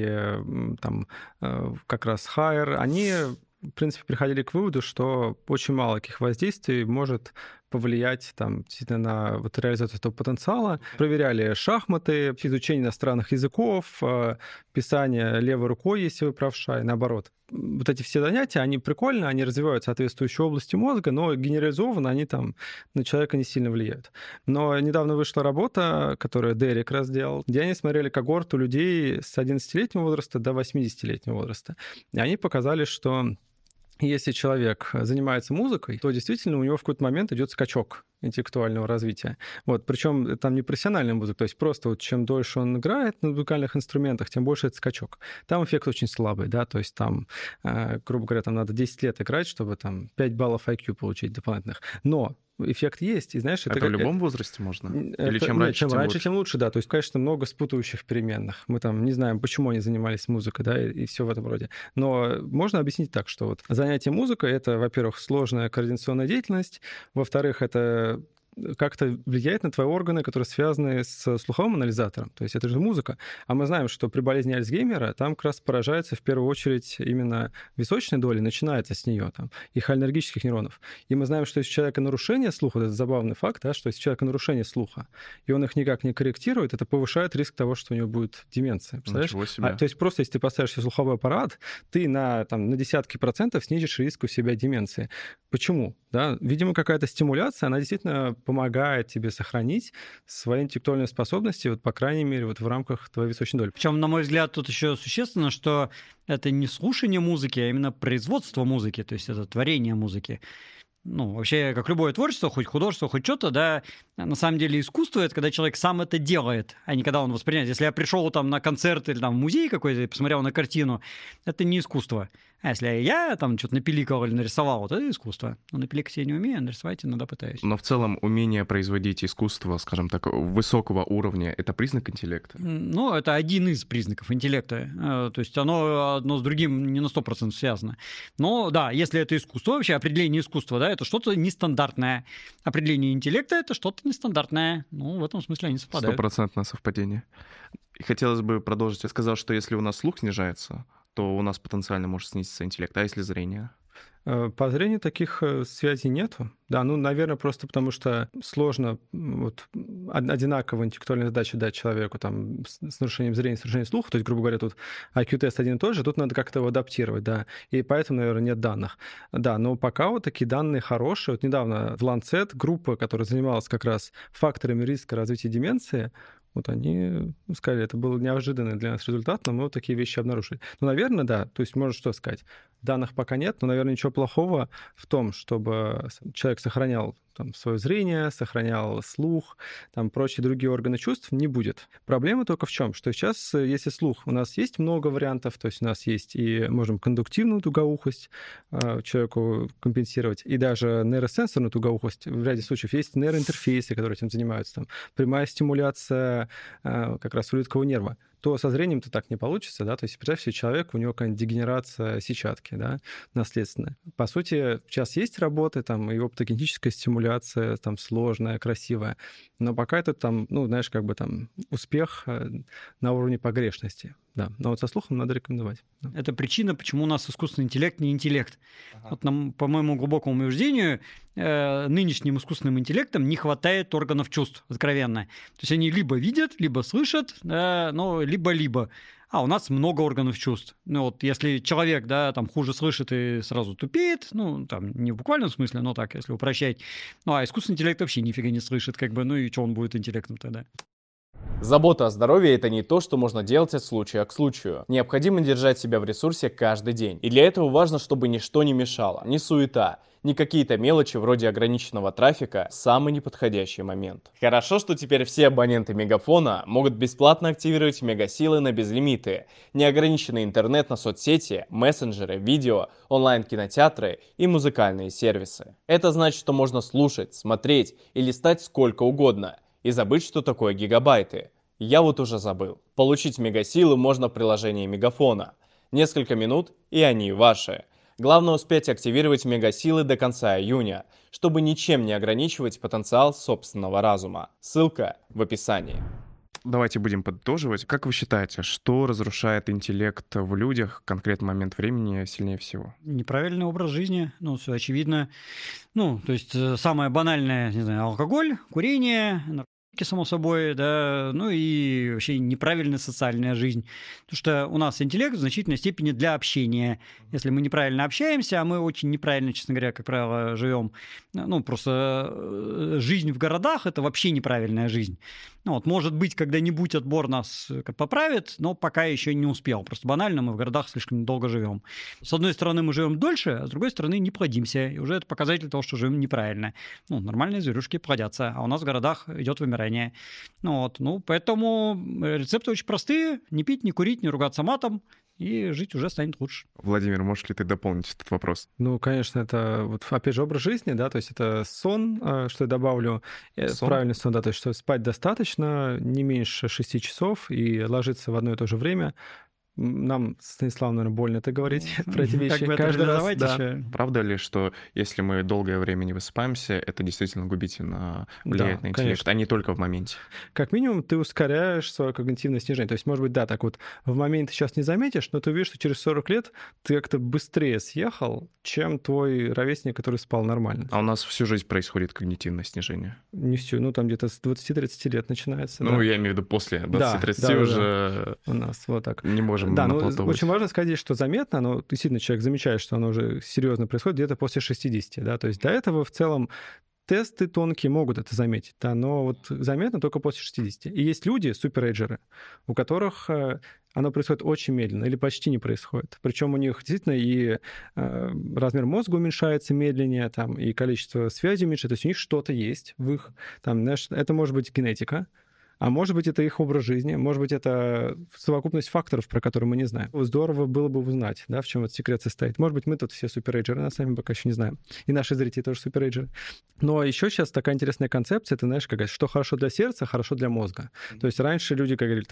и там как раз Хайер, они в принципе, приходили к выводу, что очень мало каких воздействий может повлиять там, действительно на вот реализацию этого потенциала. Проверяли шахматы, изучение иностранных языков, писание левой рукой, если вы правша, и наоборот. Вот эти все занятия, они прикольные, они развивают соответствующие области мозга, но генерализованно они там на человека не сильно влияют. Но недавно вышла работа, которую Дерри как раз делал, где они смотрели когорту людей с 11-летнего возраста до 80-летнего возраста. И они показали, что если человек занимается музыкой, то действительно у него в какой-то момент идет скачок интеллектуального развития. Вот, причем там не профессиональная музыка, то есть просто вот чем дольше он играет на музыкальных инструментах, тем больше это скачок. Там эффект очень слабый, да, то есть там, грубо говоря, там надо 10 лет играть, чтобы там 5 баллов IQ получить дополнительных. Но эффект есть, и знаешь... Это в любом возрасте можно? Или чем раньше, тем лучше, да. То есть, конечно, много спутывающих переменных. Мы там не знаем, почему они занимались музыкой, да, и все в этом роде. Но можно объяснить так, что вот занятие музыкой — это, во-первых, сложная координационная деятельность, во-вторых, это как-то влияет на твои органы, которые связаны с слуховым анализатором. То есть это же музыка. А мы знаем, что при болезни Альцгеймера там как раз поражается в первую очередь именно височная доля, начинается с нее, там, и хольнергических нейронов. И мы знаем, что если у человека нарушение слуха, это забавный факт, да, что если у человека нарушение слуха, и он их никак не корректирует, это повышает риск того, что у него будет деменция. Ничего себе. То есть просто если ты поставишь себе слуховой аппарат, ты на десятки процентов снизишь риск у себя деменции. Почему? Да? Видимо, какая-то стимуляция, она действительно помогает тебе сохранить свои интеллектуальные способности, вот, по крайней мере, вот в рамках твоей височной доли. Причем, на мой взгляд, тут еще существенно, что это не слушание музыки, а именно производство музыки, то есть это творение музыки. Ну, вообще, как любое творчество, хоть художество, хоть что-то, да, на самом деле искусство — это когда человек сам это делает, а не когда он воспринимает. Если я пришел там на концерт или там в музей какой-то и посмотрел на картину, это не искусство. А если я там что-то напиликал или нарисовал, вот это искусство. Но напиликать я не умею, а нарисовать иногда пытаюсь. Но в целом умение производить искусство, скажем так, высокого уровня — это признак интеллекта? Ну, это один из признаков интеллекта. То есть оно одно с другим не на 100% связано. Но да, если это искусство, вообще определение искусства, да, это что-то нестандартное. Определение интеллекта — это что-то нестандартное. Ну, в этом смысле они совпадают. 100% совпадение. И хотелось бы продолжить. Я сказал, что если у нас слух снижается, то у нас потенциально может снизиться интеллект. А если зрение? По зрению таких связей нету. Да, наверное, просто потому что сложно вот, одинаково интеллектуальные задачи дать человеку там, с нарушением зрения, с нарушением слуха. То есть, грубо говоря, тут IQ-тест один и тот же, тут надо как-то его адаптировать, да. И поэтому, наверное, нет данных. Да, но пока вот такие данные хорошие. Вот недавно в Lancet группа, которая занималась как раз факторами риска развития деменции, вот они сказали, это был неожиданный для нас результат, но мы вот такие вещи обнаружили. Ну, наверное, да. То есть, можно что сказать? Данных пока нет, но, наверное, ничего плохого в том, чтобы человек сохранял там, свое зрение, сохранял слух, там, прочие другие органы чувств, не будет. Проблема только в чем? Что сейчас, если слух, у нас есть много вариантов, то есть у нас есть и можем кондуктивную тугоухость человеку компенсировать, и даже нейросенсорную тугоухость. В ряде случаев есть нейроинтерфейсы, которые этим занимаются, там, прямая стимуляция как раз улиткового нерва. То со зрением-то так не получится, да, то есть представь себе человека, у него какая-нибудь дегенерация сетчатки, да, наследственная. По сути, сейчас есть работы, там, и оптогенетическая стимуляция, там, сложная, красивая, но пока это там, ну, знаешь, как бы там успех на уровне погрешности, да, но вот со слухом надо рекомендовать. Да. Это причина, почему у нас искусственный интеллект не интеллект. Ага. Вот нам, по моему глубокому убеждению, нынешним искусственным интеллектом не хватает органов чувств, откровенно. То есть они либо видят, либо слышат, но либо-либо. А у нас много органов чувств. Ну вот если человек, да, там хуже слышит и сразу тупеет, ну там не в буквальном смысле, но так, если упрощать. Ну а искусственный интеллект вообще нифига не слышит, как бы, ну и что он будет интеллектом тогда? Забота о здоровье – это не то, что можно делать от случая к случаю. Необходимо держать себя в ресурсе каждый день. И для этого важно, чтобы ничто не мешало. Ни суета, ни какие-то мелочи вроде ограниченного трафика в самый неподходящий момент. Хорошо, что теперь все абоненты Мегафона могут бесплатно активировать Мегасилы на безлимиты, неограниченный интернет на соцсети, мессенджеры, видео, онлайн-кинотеатры и музыкальные сервисы. Это значит, что можно слушать, смотреть и листать сколько угодно. И забыть, что такое гигабайты. Я вот уже забыл. Получить Мегасилы можно в приложении Мегафона. Несколько минут, и они ваши. Главное успеть активировать Мегасилы до конца июня, чтобы ничем не ограничивать потенциал собственного разума. Ссылка в описании. Давайте будем подытоживать. Как вы считаете, что разрушает интеллект в людях в конкретный момент времени сильнее всего? Неправильный образ жизни, все очевидно. То есть самое банальное, не знаю, алкоголь, курение, наркотики, само собой, да, и вообще неправильная социальная жизнь. Потому что у нас интеллект в значительной степени для общения. Если мы неправильно общаемся, а мы очень неправильно, честно говоря, как правило, живем, просто жизнь в городах – это вообще неправильная жизнь. Может быть, когда-нибудь отбор нас поправит, но пока еще не успел. Просто банально мы в городах слишком долго живем. С одной стороны, мы живем дольше, а с другой стороны, не плодимся. И уже это показатель того, что живем неправильно. Нормальные зверюшки плодятся, а у нас в городах идет вымирание. Поэтому рецепты очень простые. Не пить, не курить, не ругаться матом. И жить уже станет лучше. Владимир, можешь ли ты дополнить этот вопрос? Конечно, это опять же образ жизни, да, то есть это сон, что я добавлю, правильный сон, да, то есть что спать достаточно, не меньше 6 часов и ложиться в одно и то же время. Нам, Станислав, наверное, больно это говорить про эти вещи каждый раз. Да. Правда ли, что если мы долгое время не высыпаемся, это действительно губительно влияет на интеллект, конечно. а не только в моменте? Как минимум, ты ускоряешь свое когнитивное снижение. То есть, может быть, да, так вот в момент ты сейчас не заметишь, но ты увидишь, что через 40 лет ты как-то быстрее съехал, чем твой ровесник, который спал нормально. А у нас всю жизнь происходит когнитивное снижение? Не всю, там где-то с 20-30 лет начинается. Я имею в виду после 20-30 уже... У нас вот так. Не можем. Да, очень важно сказать, что заметно, но действительно человек замечает, что оно уже серьезно происходит где-то после 60, да, то есть до этого в целом тесты тонкие могут это заметить, да, но заметно только после 60. И есть люди, суперэйджеры, у которых оно происходит очень медленно или почти не происходит. Причем у них действительно и размер мозга уменьшается медленнее, и количество связей уменьшается, то есть у них что-то есть в их, это может быть генетика, а может быть, это их образ жизни, может быть, это совокупность факторов, про которые мы не знаем. Здорово было бы узнать, да, в чем этот секрет состоит. Может быть, мы тут все суперэйджеры, нас сами пока еще не знаем. И наши зрители тоже суперэйджеры. Но еще сейчас такая интересная концепция, ты знаешь, что хорошо для сердца, хорошо для мозга. То есть раньше люди говорили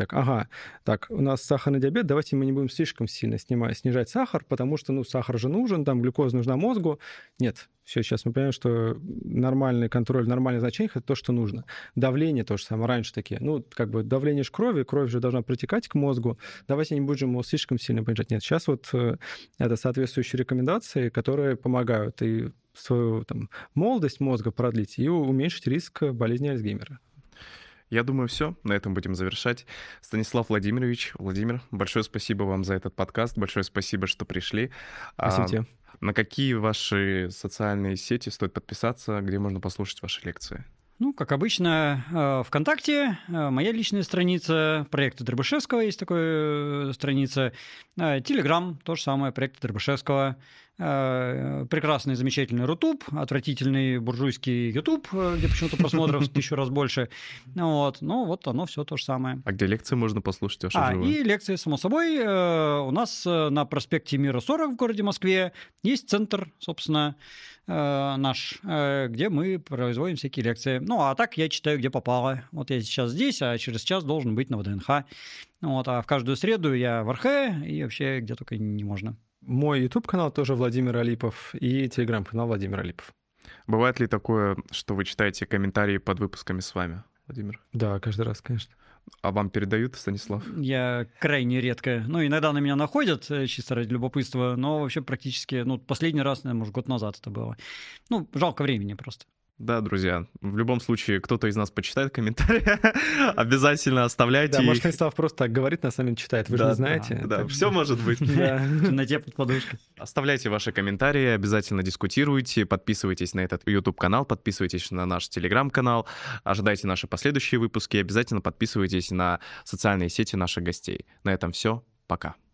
у нас сахарный диабет, давайте мы не будем слишком сильно снижать сахар, потому что, сахар же нужен, глюкоза нужна мозгу. Нет. Все, сейчас мы понимаем, что нормальный контроль, нормальное значение — это то, что нужно. Давление то же самое. Раньше такие, давление кровь же должна протекать к мозгу. Давайте не будем его слишком сильно понижать. Нет, сейчас это соответствующие рекомендации, которые помогают и свою молодость мозга продлить и уменьшить риск болезни Альцгеймера. Я думаю, все. На этом будем завершать. Станислав Владимирович, Владимир, большое спасибо вам за этот подкаст. Большое спасибо, что пришли. Спасибо тебе. На какие ваши социальные сети стоит подписаться, где можно послушать ваши лекции? Как обычно, ВКонтакте, моя личная страница, проекта Дробышевского есть такая страница, Телеграм, то же самое, проекта Дробышевского, прекрасный, замечательный Рутуб, отвратительный буржуйский Ютуб, где почему-то просмотров 1000 раз больше. Оно все то же самое. А где лекции можно послушать ваши живые? И лекции, само собой. У нас на проспекте Мира 40 в городе Москве есть центр, собственно, наш, где мы производим всякие лекции. А так я читаю, где попало. Я сейчас здесь, а через час должен быть на ВДНХ. А в каждую среду я в РХ и вообще где только не можно. Мой YouTube-канал тоже Владимир Алипов и Telegram-канал Владимир Алипов. Бывает ли такое, что вы читаете комментарии под выпусками с вами, Владимир? Да, каждый раз, конечно. А вам передают, Станислав? Я крайне редко. Иногда на меня находят, чисто ради любопытства, но вообще практически, последний раз, наверное, может, год назад это было. Жалко времени просто. Да, друзья, в любом случае, кто-то из нас почитает комментарии, обязательно оставляйте Да, их. может, Станислав просто так говорит, на самом деле читает, вы же Да, не знаете. Да, все может быть. Да. В темноте под подушкой. Оставляйте ваши комментарии, обязательно дискутируйте, подписывайтесь на этот YouTube-канал, подписывайтесь на наш Telegram-канал, ожидайте наши последующие выпуски и обязательно подписывайтесь на социальные сети наших гостей. На этом все. Пока.